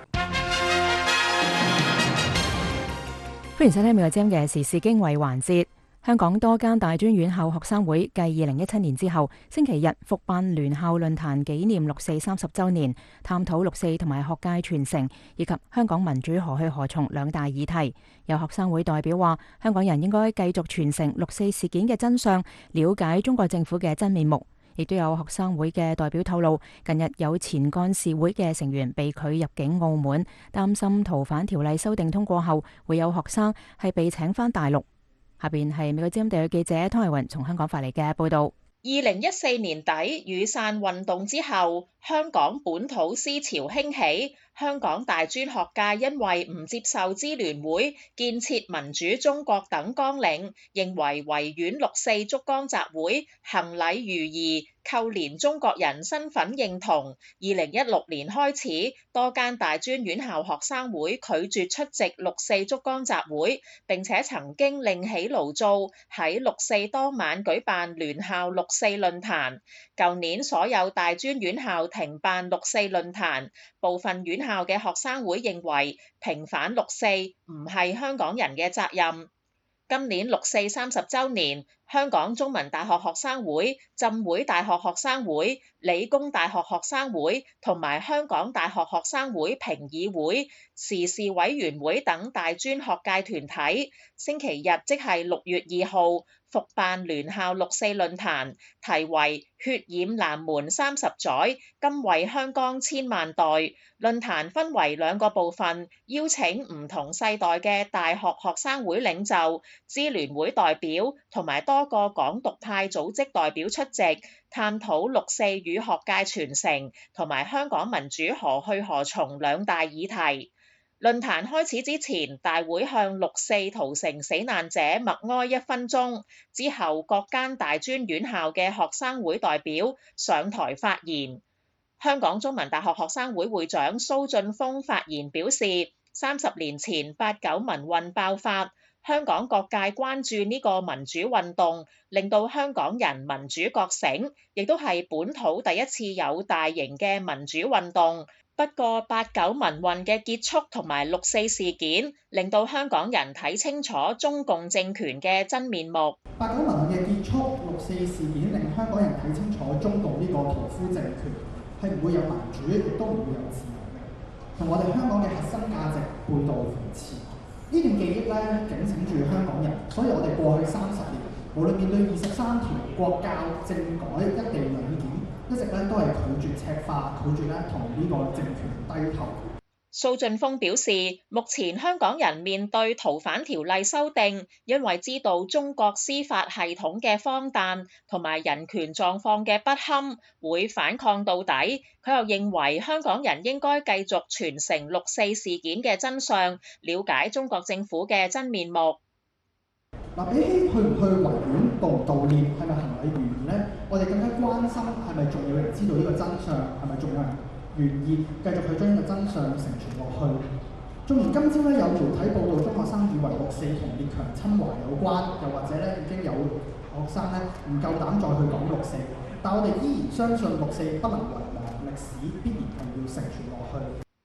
A: 歡迎收聽美國之音嘅時事經緯環節。香港多間大專院校學生會繼二零一七年之後，星期日復辦聯校論壇紀念六四三十週年，探討六四同埋學界傳承以及香港民主何去何從兩大議題。有學生會代表話，香港人應該繼續傳承六四事件嘅真相，了解中國政府嘅真面目。亦都有學生會嘅代表透露，近日有前幹事會嘅成員被拒入境澳門，擔心逃犯條例修訂通過後，會有學生係被請返大陸。下邊係美國之音地嘅記者湯慧雲從香港發嚟嘅報導。
T: 二零一四年底雨傘運動之後，香港本土思潮興起，香港大專學界因為唔接受支聯會建設民主中國等綱領，認為維園六四燭光集會行禮如儀，扣連中國人身份認同。二零一六年開始，多間大專院校學生會拒絕出席六四燭光集會，並且曾經另起爐灶，喺六四當晚舉辦聯校六四論壇。舊年所有大專院校停辦六四論壇，部分院校嘅學生會認為平反六四唔係香港人嘅責任。今年六四三十週年，香港中文大學學生會、浸會大學學生會、理工大學學生會同埋香港大學學生會評議會、時事委員會等大專學界團體，星期日即係六月二號復辦聯校六四論壇，題為血染南門三十載，今為香江千萬代。論壇分為兩個部分，邀請唔同世代嘅大學學生會領袖、支聯會代表同埋多個港獨派組織代表出席，探討六四與學界傳承同埋香港民主何去何從兩大議題。論壇開始之前，大會向六四屠城死難者默哀一分鐘，之後各間大專院校嘅學生會代表上台發言。香港中文大學學生會會長蘇俊峰發言表示，三十年前八九民運爆發，香港各界關注呢個民主運動，令到香港人民主覺醒，亦都係本土第一次有大型嘅民主運動。不過八九民運嘅結束同埋六四事件，令到香港人睇清楚中共政權嘅真面目。
U: 八九民運嘅結束，六四事件令香港人睇清楚中共呢個屠夫政權係唔會有民主，亦都唔會有自由嘅，同我哋香港嘅核心價值背道而馳。呢段記憶咧警醒住香港人，所以我哋過去三十年，無論面對二十三條國教、政改、一地兩檢，一直咧都係拒絕赤化，拒絕咧同呢個政權低頭。
T: 蘇俊峰表示，目前香港人面對逃犯條例修訂，因為知道中國司法系統嘅荒誕同埋人權狀況嘅不堪，會反抗到底。佢又認為香港人應該繼續傳承六四事件嘅真相，了解中國政府嘅真面目。
U: 嗱，比起去唔去維園悼唔悼念，係咪行禮如儀呢？我哋更加關心係咪仲有人知道呢個真相，係咪仲有人願意繼續去將呢個真相承傳落去。縱然今朝咧有媒體報道中學生以為六四同列強侵華有關，又或者咧已經有學生咧唔夠膽再去講六四，但我哋依然相信六四不能遺忘，歷史必然係要承傳落去。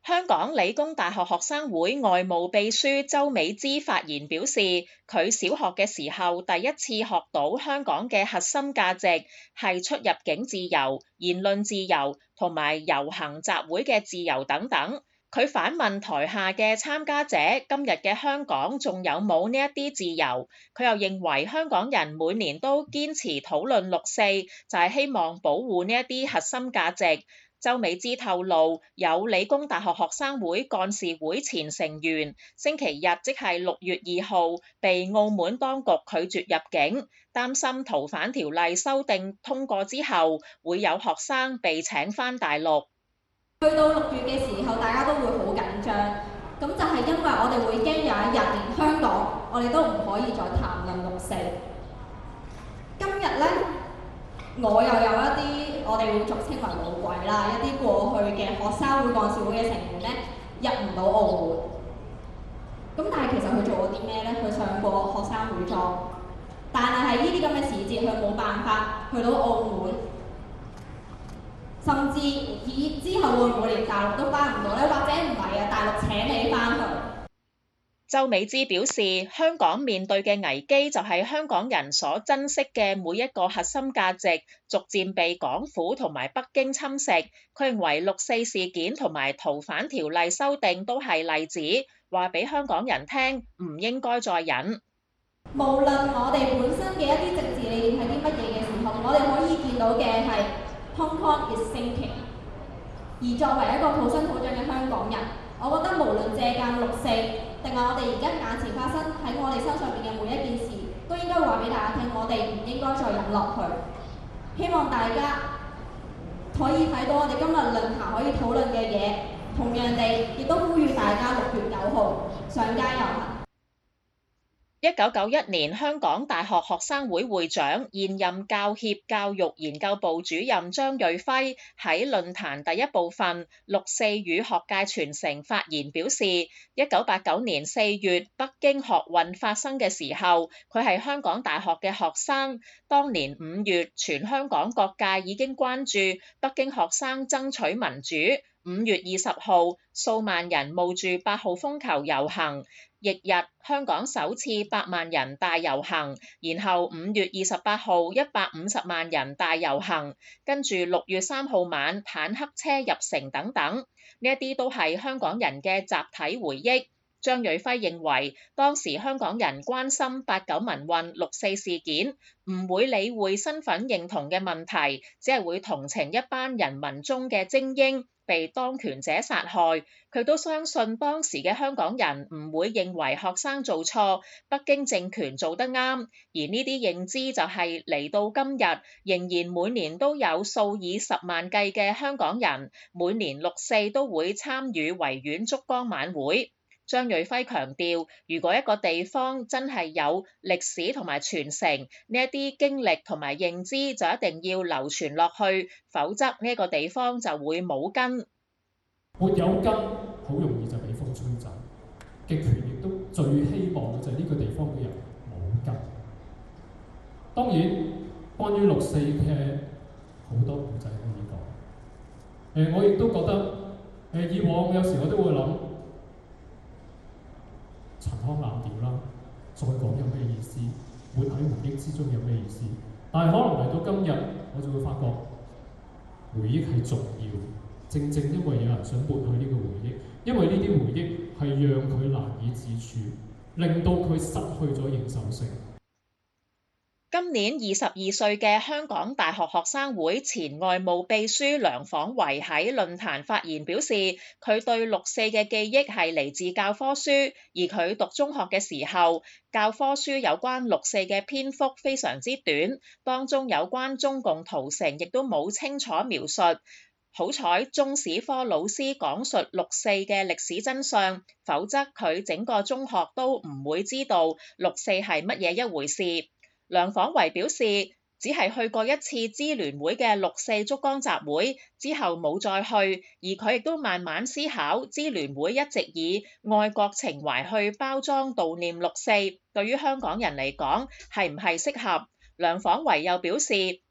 T: 香港理工大學學生會外務秘書周美芝發言表示，佢小學嘅時候第一次學到香港嘅核心價值係出入境自由、言論自由同埋遊行集會嘅自由等等。佢反問台下嘅參加者，今日嘅香港仲有冇呢一啲自由？佢又認為香港人每年都堅持討論六四，就係希望保護呢一啲核心價值。周美芝透露，有理工大學學生會幹事會前成員星期日即係六月二號被澳門當局拒絕入境，擔心逃犯條例修訂通過之後會有學生被請返大陸。
D: 去到六月嘅時候，大家都會好緊張，咁就係因為我哋會驚有一日連香港我哋都唔可以再談論六四。今日呢，我又有一啲我哋會俗稱為老鬼啦，一啲過去嘅學生會幹事會嘅成員呢，入唔到澳門。咁但係其實佢做過啲咩呢？佢上過學生會莊，但係喺呢啲咁嘅時節，佢冇辦法去到澳門，甚至以之後會唔會連大陸都翻唔到呢？或者唔係啊，大陸請你翻去。
T: 周美芝表示，香港面對嘅危機就係香港人所珍惜嘅每一個核心價值，逐漸被港府同埋北京侵蝕。佢認為六四事件同埋逃犯條例修訂都係例子，話俾香港人聽，唔應該再忍。
D: 無論我哋本身嘅一啲政治理念係啲乜嘢嘅時候，我哋可以見到嘅係 Hong Kong is sinking。而作為一個土生土長嘅香港人，我覺得無論借鑑六四，定係我哋而家眼前發生喺我哋身上邊嘅每一件事，都應該話俾大家聽，我哋唔應該再忍落去。希望大家可以睇到我哋今日論壇可以討論嘅嘢，同樣地亦都呼籲大家六月九號上街遊行。
T: 一九九一年，香港大學學生會會長、現任教協教育研究部主任張瑞輝喺論壇第一部分六四與學界傳承發言表示，一九八九年四月北京學運發生嘅時候，佢係香港大學嘅學生。當年五月，全香港各界已經關注北京學生爭取民主。五月二十號，數萬人冒住八號風球遊行。翌日，香港首次百萬人大遊行，然後五月二十八號一百五十萬人大遊行，跟住六月三號晚坦克車入城等等，呢一啲都係香港人嘅集體回憶。張瑞輝認為，當時香港人關心八九民運、六四事件，唔會理會身份認同嘅問題，只係會同情一班人民中嘅精英被當權者殺害。佢都相信當時嘅香港人唔會認為學生做錯，北京政權做得啱，而呢啲認知就係嚟到今日，仍然每年都有數以十萬計嘅香港人每年六四都會參與維園燭光晚會。張瑞輝強調，如果一個地方真係有歷史同埋傳承，呢一啲經歷同埋認知就一定要流傳落去，否則呢一個地方就會冇根。
V: 沒有根，好容易就俾風吹走。極權亦都最希望嘅就係呢個地方嘅人冇根。當然，關於六四嘅好多故仔可以講。誒，我亦都覺得誒，以往有時我都會諗。陳腔濫調啦，再講有咩意思？活喺回憶之中有咩意思？但係可能嚟到今日，我就會發覺回憶係重要。正正因為有人想抹去呢個回憶，因為呢啲回憶係讓佢難以自處，令到佢失去咗認受性。
T: 今年二十二歲嘅香港大學學生會前外務秘書梁晃維喺論壇發言表示，佢對六四嘅記憶係嚟自教科書，而佢讀中學嘅時候，教科書有關六四嘅篇幅非常之短，當中有關中共屠城亦都冇清楚描述。好彩中史科老師講述六四嘅歷史真相，否則佢整個中學都唔會知道六四係乜嘢一回事。梁晃維表示，只係去過一次支聯會嘅六四燭光集會，之後冇再去，而佢亦都慢慢思考，支聯會一直以愛國情懷去包裝悼念六四，對於香港人嚟講係唔係適合？梁晃維又表示，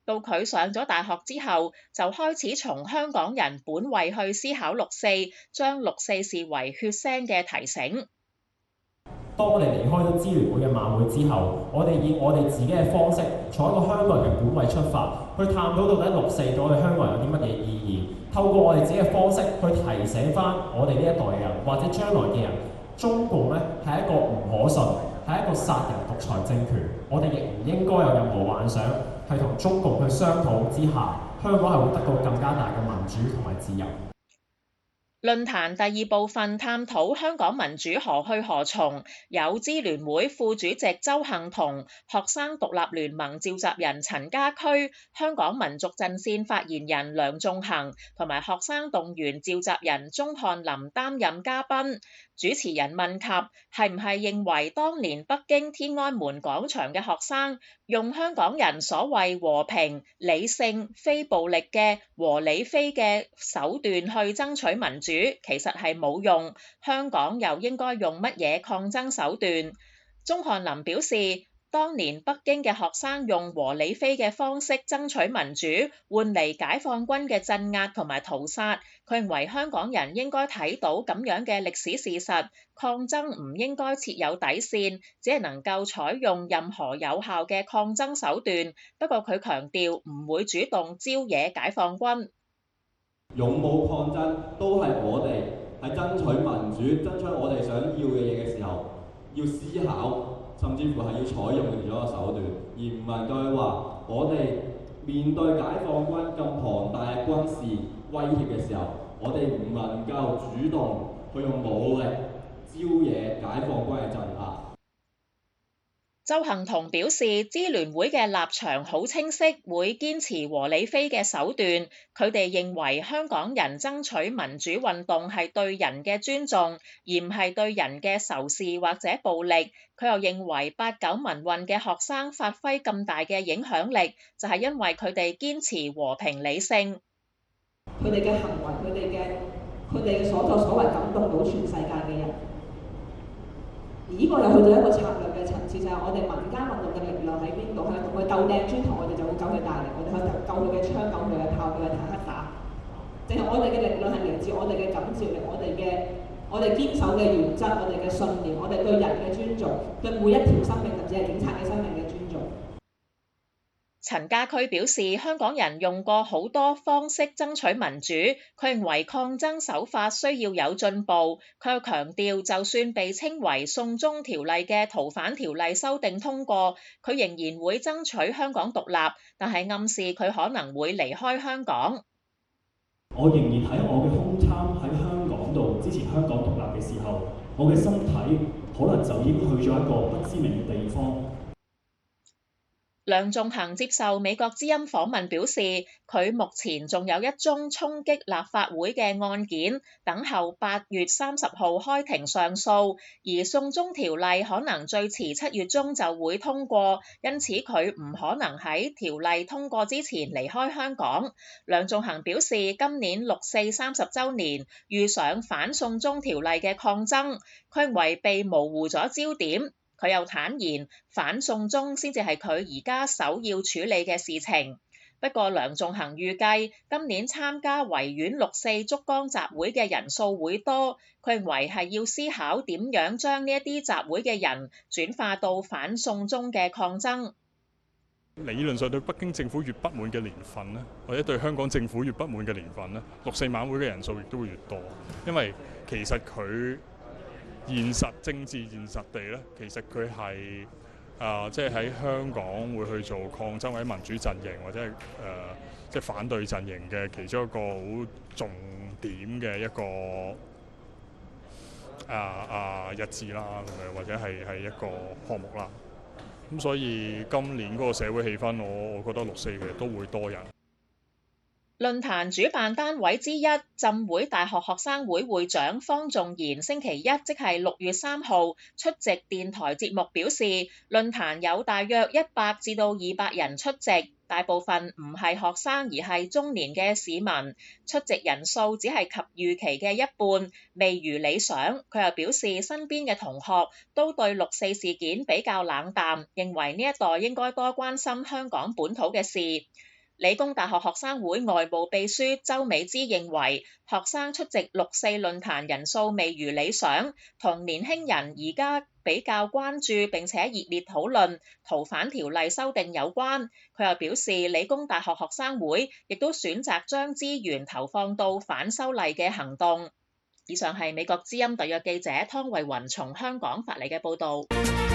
T: 到佢上咗大學之後，就開始從香港人本位去思考六四，將六四視為血腥嘅提醒。
V: 當我哋離開咗支聯會嘅晚會之後，我哋以我哋自己嘅方式，從一個香港人嘅本位出發，去探討到底六四對我哋香港人有啲乜嘢意義。透過我哋自己嘅方式去提醒翻我哋呢一代嘅人，或者將來嘅人，中共咧係一個唔可信，係一個殺人獨裁政權。我哋亦唔應該有任何幻想，係同中共去商討之下，香港係會得到更加大嘅民主同埋自由。
T: 論壇第二部分探討香港民主何去何從，有支聯會副主席鄒幸彤、學生獨立聯盟召集人陳家駒、香港民族陣線發言人梁頌恆同埋學生動員召集人鍾翰林擔任嘉賓。主持人問及係唔係認為當年北京天安門廣場嘅學生用香港人所謂和平、理性、非暴力嘅和理非嘅手段去爭取民主，其實係冇用，香港又應該用乜嘢抗爭手段？鍾翰林表示，當年北京嘅學生用和理非嘅方式爭取民主，換嚟解放軍嘅鎮壓同埋屠殺。佢認為香港人應該睇到咁樣嘅歷史事實，抗爭唔應該設有底線，只係能夠採用任何有效嘅抗爭手段。不過佢強調唔會主動招惹解放軍。
E: 勇武抗爭都係我哋喺爭取民主、爭取我哋想要嘅嘢嘅時候，要思考。甚至乎係要採用其中一個手段，而唔能夠話我哋面對解放軍咁龐大嘅軍事威脅嘅時候，我哋唔能夠主動去用武力招惹解放軍嘅鎮壓。
T: 鄒幸彤表示，支聯會嘅立場好清晰，會堅持和理非嘅手段。佢哋認為香港人爭取民主運動係對人嘅尊重，而唔係對人嘅仇視或者暴力。佢又認為八九民運嘅學生發揮咁大嘅影響力，就係因為佢哋堅持和平理性。
F: 佢哋嘅行為，佢哋嘅佢哋嘅所作所為感動到全世界嘅人。而呢個又去到一個策略嘅層次，就係、是、我哋民間運動嘅力量喺邊度？係同佢鬥掟磚頭，我哋就會救佢大力；我哋去救佢嘅槍，救佢嘅炮，救佢坦克打。淨係我哋嘅力量係嚟自我哋嘅感召力，我哋嘅我哋堅守嘅原則，我哋嘅信念，我哋對人嘅尊重，對每一條生命，甚至係警察嘅生命嘅尊重。
T: 陳家駒表示，香港人用過好多方式爭取民主，佢認為抗爭手法需要有進步。佢又強調，就算被稱為送中條例嘅逃犯條例修訂通過，佢仍然會爭取香港獨立，但係暗示佢可能會離開香港。
V: 我仍然喺我嘅空貪喺香港度支持香港獨立嘅時候，我嘅身體可能就已經去咗一個不知名嘅地方。
T: 梁頌恆接受美國之音訪問表示，佢目前仲有一宗衝擊立法會嘅案件，等候八月三十號開庭上訴，而送中條例可能最遲七月中就會通過，因此佢唔可能喺條例通過之前離開香港。梁頌恆表示，今年六四三十週年遇上反送中條例嘅抗爭，佢認為被模糊咗焦點。佢又坦言，反送中先至係佢而家首要處理嘅事情。不過，梁頌恆預計今年參加維園六四燭光集會嘅人數會多。佢認為係要思考點樣將呢一啲集會嘅人轉化到反送中嘅抗爭。
W: 理論上對北京政府越不滿嘅年份咧，或者對香港政府越不滿嘅年份咧，六四晚會嘅人數亦都會越多，因為其實佢現實政治現實地咧，其實佢係啊，即係喺香港會去做抗爭或者民主陣營，或者係誒即係反對陣營嘅其中一個好重點嘅一個啊啊日子啦，咁樣或者係係一個項目啦。咁所以今年嗰個社會氣氛，我我覺得六四其實都會多人。
T: 論壇主辦單位之一浸會大學學生會會長方仲賢星期一，即係六月三號出席電台節目，表示論壇有大約一百至到二百人出席，大部分唔係學生而係中年嘅市民，出席人數只係及預期嘅一半，未如理想。佢又表示身邊嘅同學都對六四事件比較冷淡，認為呢一代應該多關心香港本土嘅事。 理工大學學生會外務秘書周美芝認為，學生出席六四論壇人數未如理想，同年輕人而家比較關注並且熱烈討論逃犯條例修訂有關。佢又表示，理工大學學生會亦都選擇將資源投放到反修例嘅行動。以上係美國之音特約記者湯慧雲從香港發嚟嘅報導。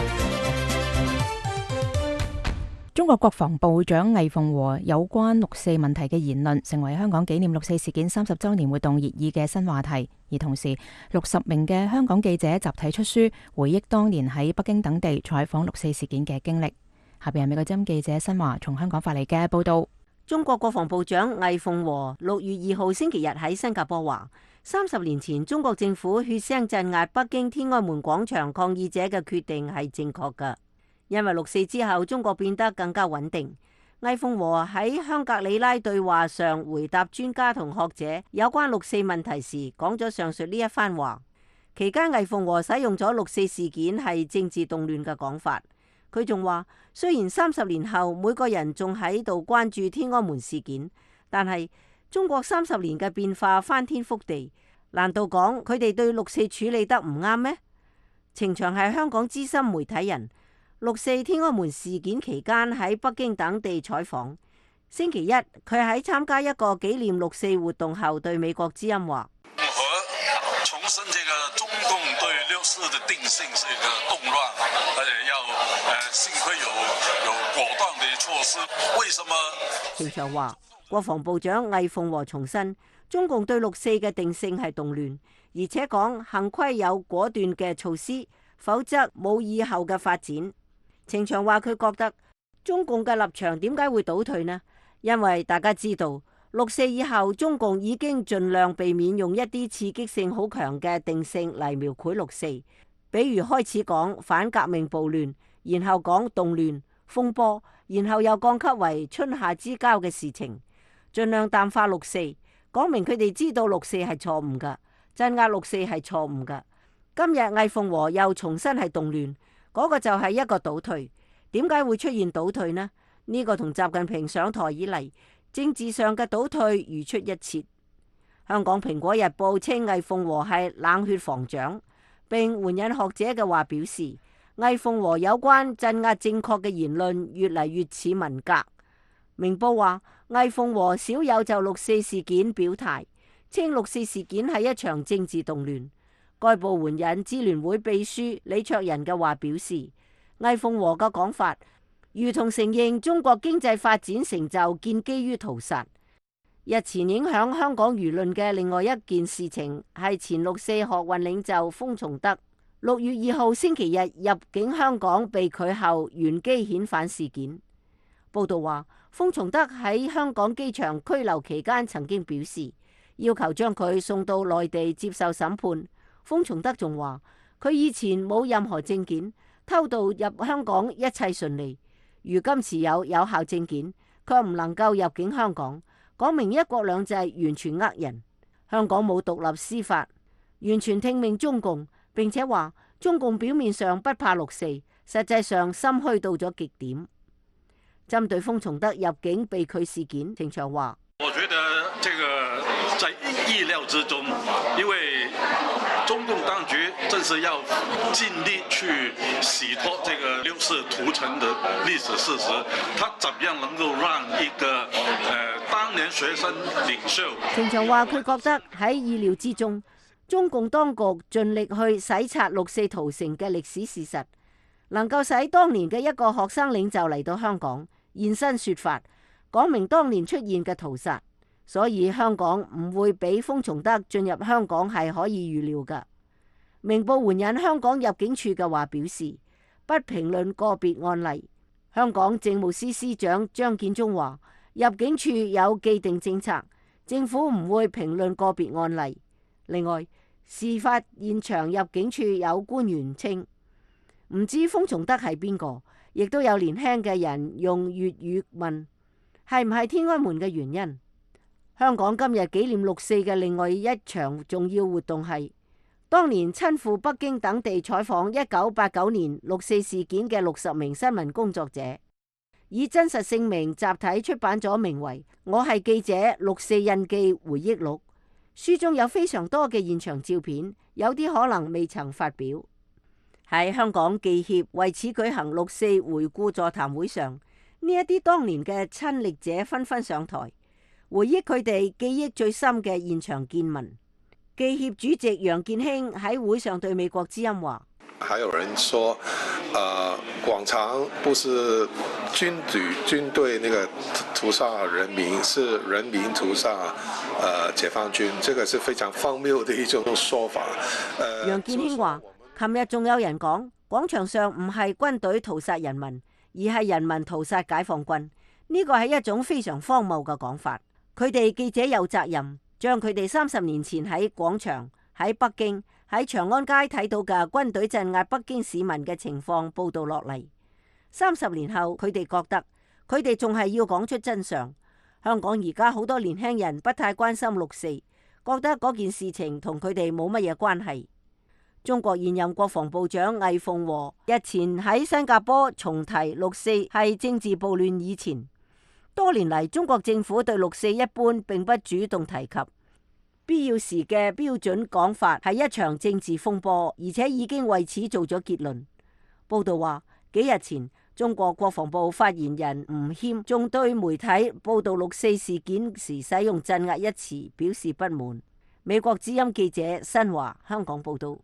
A: 中國國防部長魏鳳和有關六四問題嘅言論，成為香港紀念六四事件三十週年活動熱議嘅新話題。而同時，六十名嘅香港記者集體出書，回憶當年喺北京等地採訪六四事件嘅經歷。下邊係美國之音記者新華從香港發嚟嘅報導。
N: 中國國防部長魏鳳和六月二號星期日喺新加坡話，三十年前中國政府血腥鎮壓北京天安門廣場抗議者嘅決定係正確㗎。因為六四之後，中國變得更加穩定。魏鳳和喺香格里拉對話上回答專家同學者有關六四問題時，講咗上述呢一番話。期間，魏鳳和使用咗六四事件係政治動亂嘅講法。佢仲話，雖然三十年後每個人仲喺度關注天安門事件，但係中國三十年嘅變化翻天覆地，難道講佢哋對六四處理得唔啱咩？程翔係香港資深媒體人。六四天安門事件期間喺北京等地採訪。星期一，佢喺參加一個紀念六四活動後，對美國之音話：
C: 我和重申這個中共對六四的定性是一個動亂，而且要誒幸虧有有果斷的措施。為什麼？
N: 程翔話，國防部長魏鳳和重申，中共對六四嘅定性係動亂，而且講幸虧有果斷嘅措施，否則冇以後嘅發展。程翔話佢覺得中共嘅立場點解會倒退呢？因為大家知道六四以後，中共已經盡量避免用一啲刺激性好強嘅定性嚟描繪六四，比如開始講反革命暴亂，然後講動亂風波，然後又降級為春夏之交嘅事情，盡量淡化六四，講明佢哋知道六四係錯誤噶，鎮壓六四係錯誤噶。今日魏鳳和又重新係動亂。嗰個就係一個倒退，點解會出現倒退呢？呢個同習近平上台以嚟政治上嘅倒退如出一轍。香港蘋果日報稱魏鳳和係冷血防長，並援引學者嘅話表示，魏鳳和有關鎮壓正確嘅言論越嚟越似文革。明報話魏鳳和少有就六四事件表態，稱六四事件係一場政治動亂。該報援引支聯會秘書李卓人嘅話表示，魏鳳和嘅講法如同承認中國經濟發展成就建基於屠殺。日前影響香港輿論嘅另外一件事情係前六四學運領袖封從德六月二號星期日入境香港被拒後原機遣返事件。報道話，封從德喺香港機場拘留期間曾經表示要求將佢送到內地接受審判。封從德仲話，佢以前冇任何證件，偷渡入香港一切順利。如今持有有效證件，卻唔能夠入境香港，講明一國兩制完全呃人。香港冇獨立司法，完全聽命中共，並且話中共表面上不怕六四，實際上心虛到咗極點。針對封從德入境被拒事件，程翔話：
C: 我覺得這個在意料之中，因為中共當局正是要盡力去洗脫這個六四屠城的歷史事實，他怎樣能夠讓一個呃當年學生領袖？
N: 程翔話佢覺得喺意料之中，中共當局盡力去洗刷六四屠城嘅歷史事實，能夠使當年嘅一個學生領袖嚟到香港現身說法，講明當年出現嘅屠殺。所以香港唔會俾封從德進入香港係可以預料㗎。明報援引香港入境處嘅話表示，不評論個別案例。香港政務司司長張建宗話，入境處有既定政策，政府唔會評論個別案例。另外，事發現場入境處有官員稱唔知封從德係邊個，亦都有年輕嘅人用粵語問係唔係天安門嘅原因。香港今日紀念六四嘅另外一場重要活動係當年親赴北京等地採訪一九八九年六四事件嘅六十名新聞工作者。 以真實姓名集體出版咗名為《我係記者六四印記回憶錄》，書中有非常多嘅現場照片，有啲可能未曾發表。喺香港記協為此舉行六四回顧座談會上，呢一啲當年嘅親歷者紛紛上台，回憶佢哋記憶最深嘅現場見聞。記協主席楊健興喺會上對美國之音話：
G: 還有人說，呃，廣場不是軍隊軍隊那個屠殺人民，是人民屠殺呃解放軍，這個是非常荒謬的一種說法。呃，
N: 楊健興話：琴日仲有人講廣場上唔係軍隊屠殺人民，而係人民屠殺解放軍，呢個係一種非常荒謬嘅講法。佢哋記者有責任將佢哋三十年前喺廣場、喺北京、喺長安街睇到嘅軍隊鎮壓北京市民嘅情況報道落嚟。三十年後，佢哋覺得佢哋仲係要講出真相。香港而家好多年輕人不太關心六四，覺得嗰件事情同佢哋冇乜嘢關係。中國現任國防部長魏鳳和日前喺新加坡重提六四係政治暴亂以前，多年嚟中國政府對六四一般並不主動提及，必要時嘅標準講法係一場政治風波，而且已經為此做咗結論。報道話，幾日前中國國防部發言人吳謙仲對媒體報道六四事件時使用鎮壓一詞表示不滿。美國之音記者新華香港報道。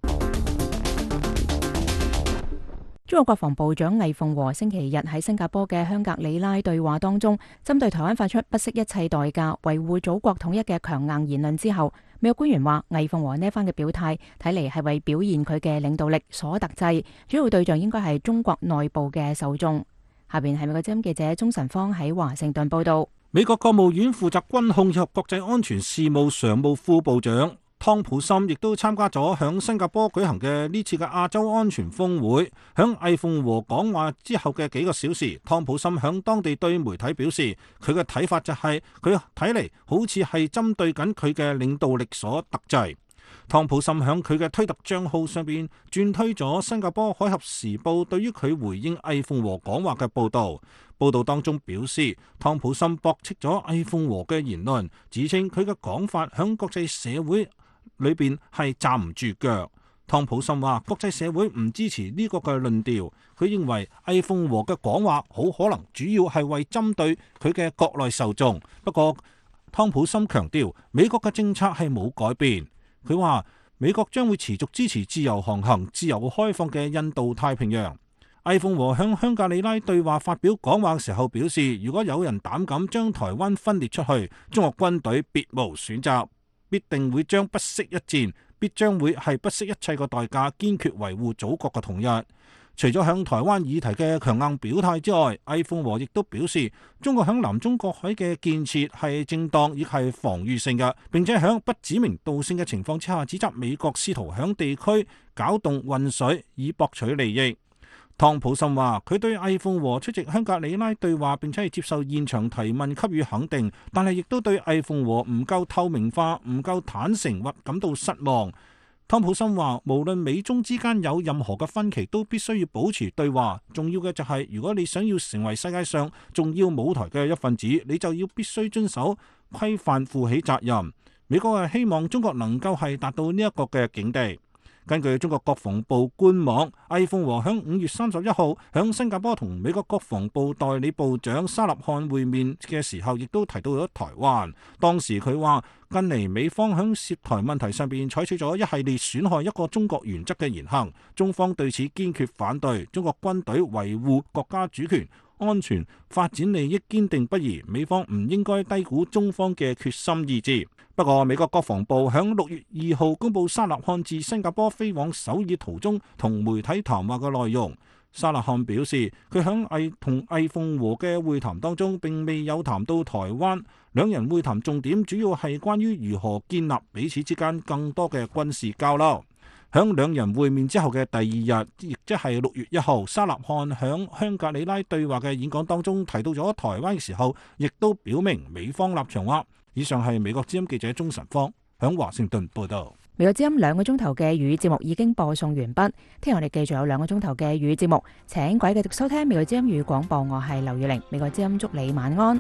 A: 中國國防部長魏鳳和星期日喺新加坡嘅香格里拉對話當中，針對台灣發出不惜一切代價維護祖國統一嘅強硬言論之後，美國官員話魏鳳和呢番嘅表態睇嚟係為表現佢嘅領導力所特製，主要對象應該係中國內部嘅受眾。下邊係美國之音記者鍾晨芳喺華盛頓報道。
H: 美國國務院負責軍控以及國際安全事務常務副部長湯普森亦都參加咗響新加坡舉行嘅呢次嘅亞洲安全峰會。響魏鳳和講話之後嘅幾個小時，湯普森響當地對媒體表示，佢嘅睇法就係佢睇嚟好似係針對緊佢嘅領導力所特製。湯普森響佢嘅推特賬號上邊轉推咗新加坡海峽時報對於佢回應魏鳳和講話嘅報道。報道當中表示，湯普森駁斥咗魏鳳和嘅言論，指稱佢嘅講法響國際社會裏邊係站唔住腳。湯普森話國際社會唔支持呢個嘅論調，佢認為魏鳳和嘅講話好可能主要係為針對佢嘅國內受眾。不過湯普森強調美國嘅政策係冇改變，佢話美國將會持續支持自由航行、自由開放嘅印度太平洋。魏鳳和向香格里拉對話發表講話嘅時候表示，如果有人膽敢將台灣分裂出去，中國軍隊別無選擇，必定會將不惜一戰，必將會係不惜一切嘅代價，堅決維護祖國嘅統一。除咗向台灣議題嘅強硬表態之外，魏鳳和亦都表示，中國響南中國海嘅建設係正當亦係防禦性嘅，並且響不指名道姓嘅情況之下，指責美國試圖響地區攪動混水以博取利益。湯普森話佢對魏鳳和出席香格里拉對話並且係接受現場提問給予肯定，但係亦都對魏鳳和唔夠透明化、唔夠坦誠或感到失望。湯普森話無論美中之間有任何嘅分歧，都必須要保持對話。重要嘅就係、是、如果你想要成為世界上重要舞台嘅一份子，你就要必須遵守規範、負起責任。美國係希望中國能夠係達到呢一個嘅境地。根據中國國防部官網，魏鳳和響五月三十一號響新加坡同美國國防部代理部長沙納漢會面嘅時候，亦都提到咗台灣。當時佢話，近嚟美方響涉台問題上邊採取咗一系列損害一個中國原則嘅言行，中方對此堅決反對。中國軍隊維護國家主權、安全、發展利益堅定不移，美方唔應該低估中方嘅決心意志。不過，美國國防部響六月二號公布沙納漢自新加坡飛往首爾途中同媒體談話嘅內容。沙納漢表示，佢響魏同魏鳳和嘅會談當中並未有談到台灣，兩人會談重點主要係關於如何建立彼此之間更多嘅軍事交流。響兩人會面之後嘅第二日，亦即係六月一號，沙納漢響香格里拉對話嘅演講當中提到咗台灣嘅時候，亦都表明美方立場。話以上係美國之音記者鍾晨芳響華盛頓報道。
A: 美國之音兩個鐘頭嘅粵語節目已經播送完畢，聽日我哋繼續有兩個鐘頭嘅粵語節目，請各位繼續收聽美國之音粵語廣播，我係劉月玲，美國之音祝你晚安。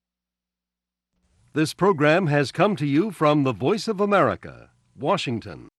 I: This program has come to you from the Voice of America, Washington.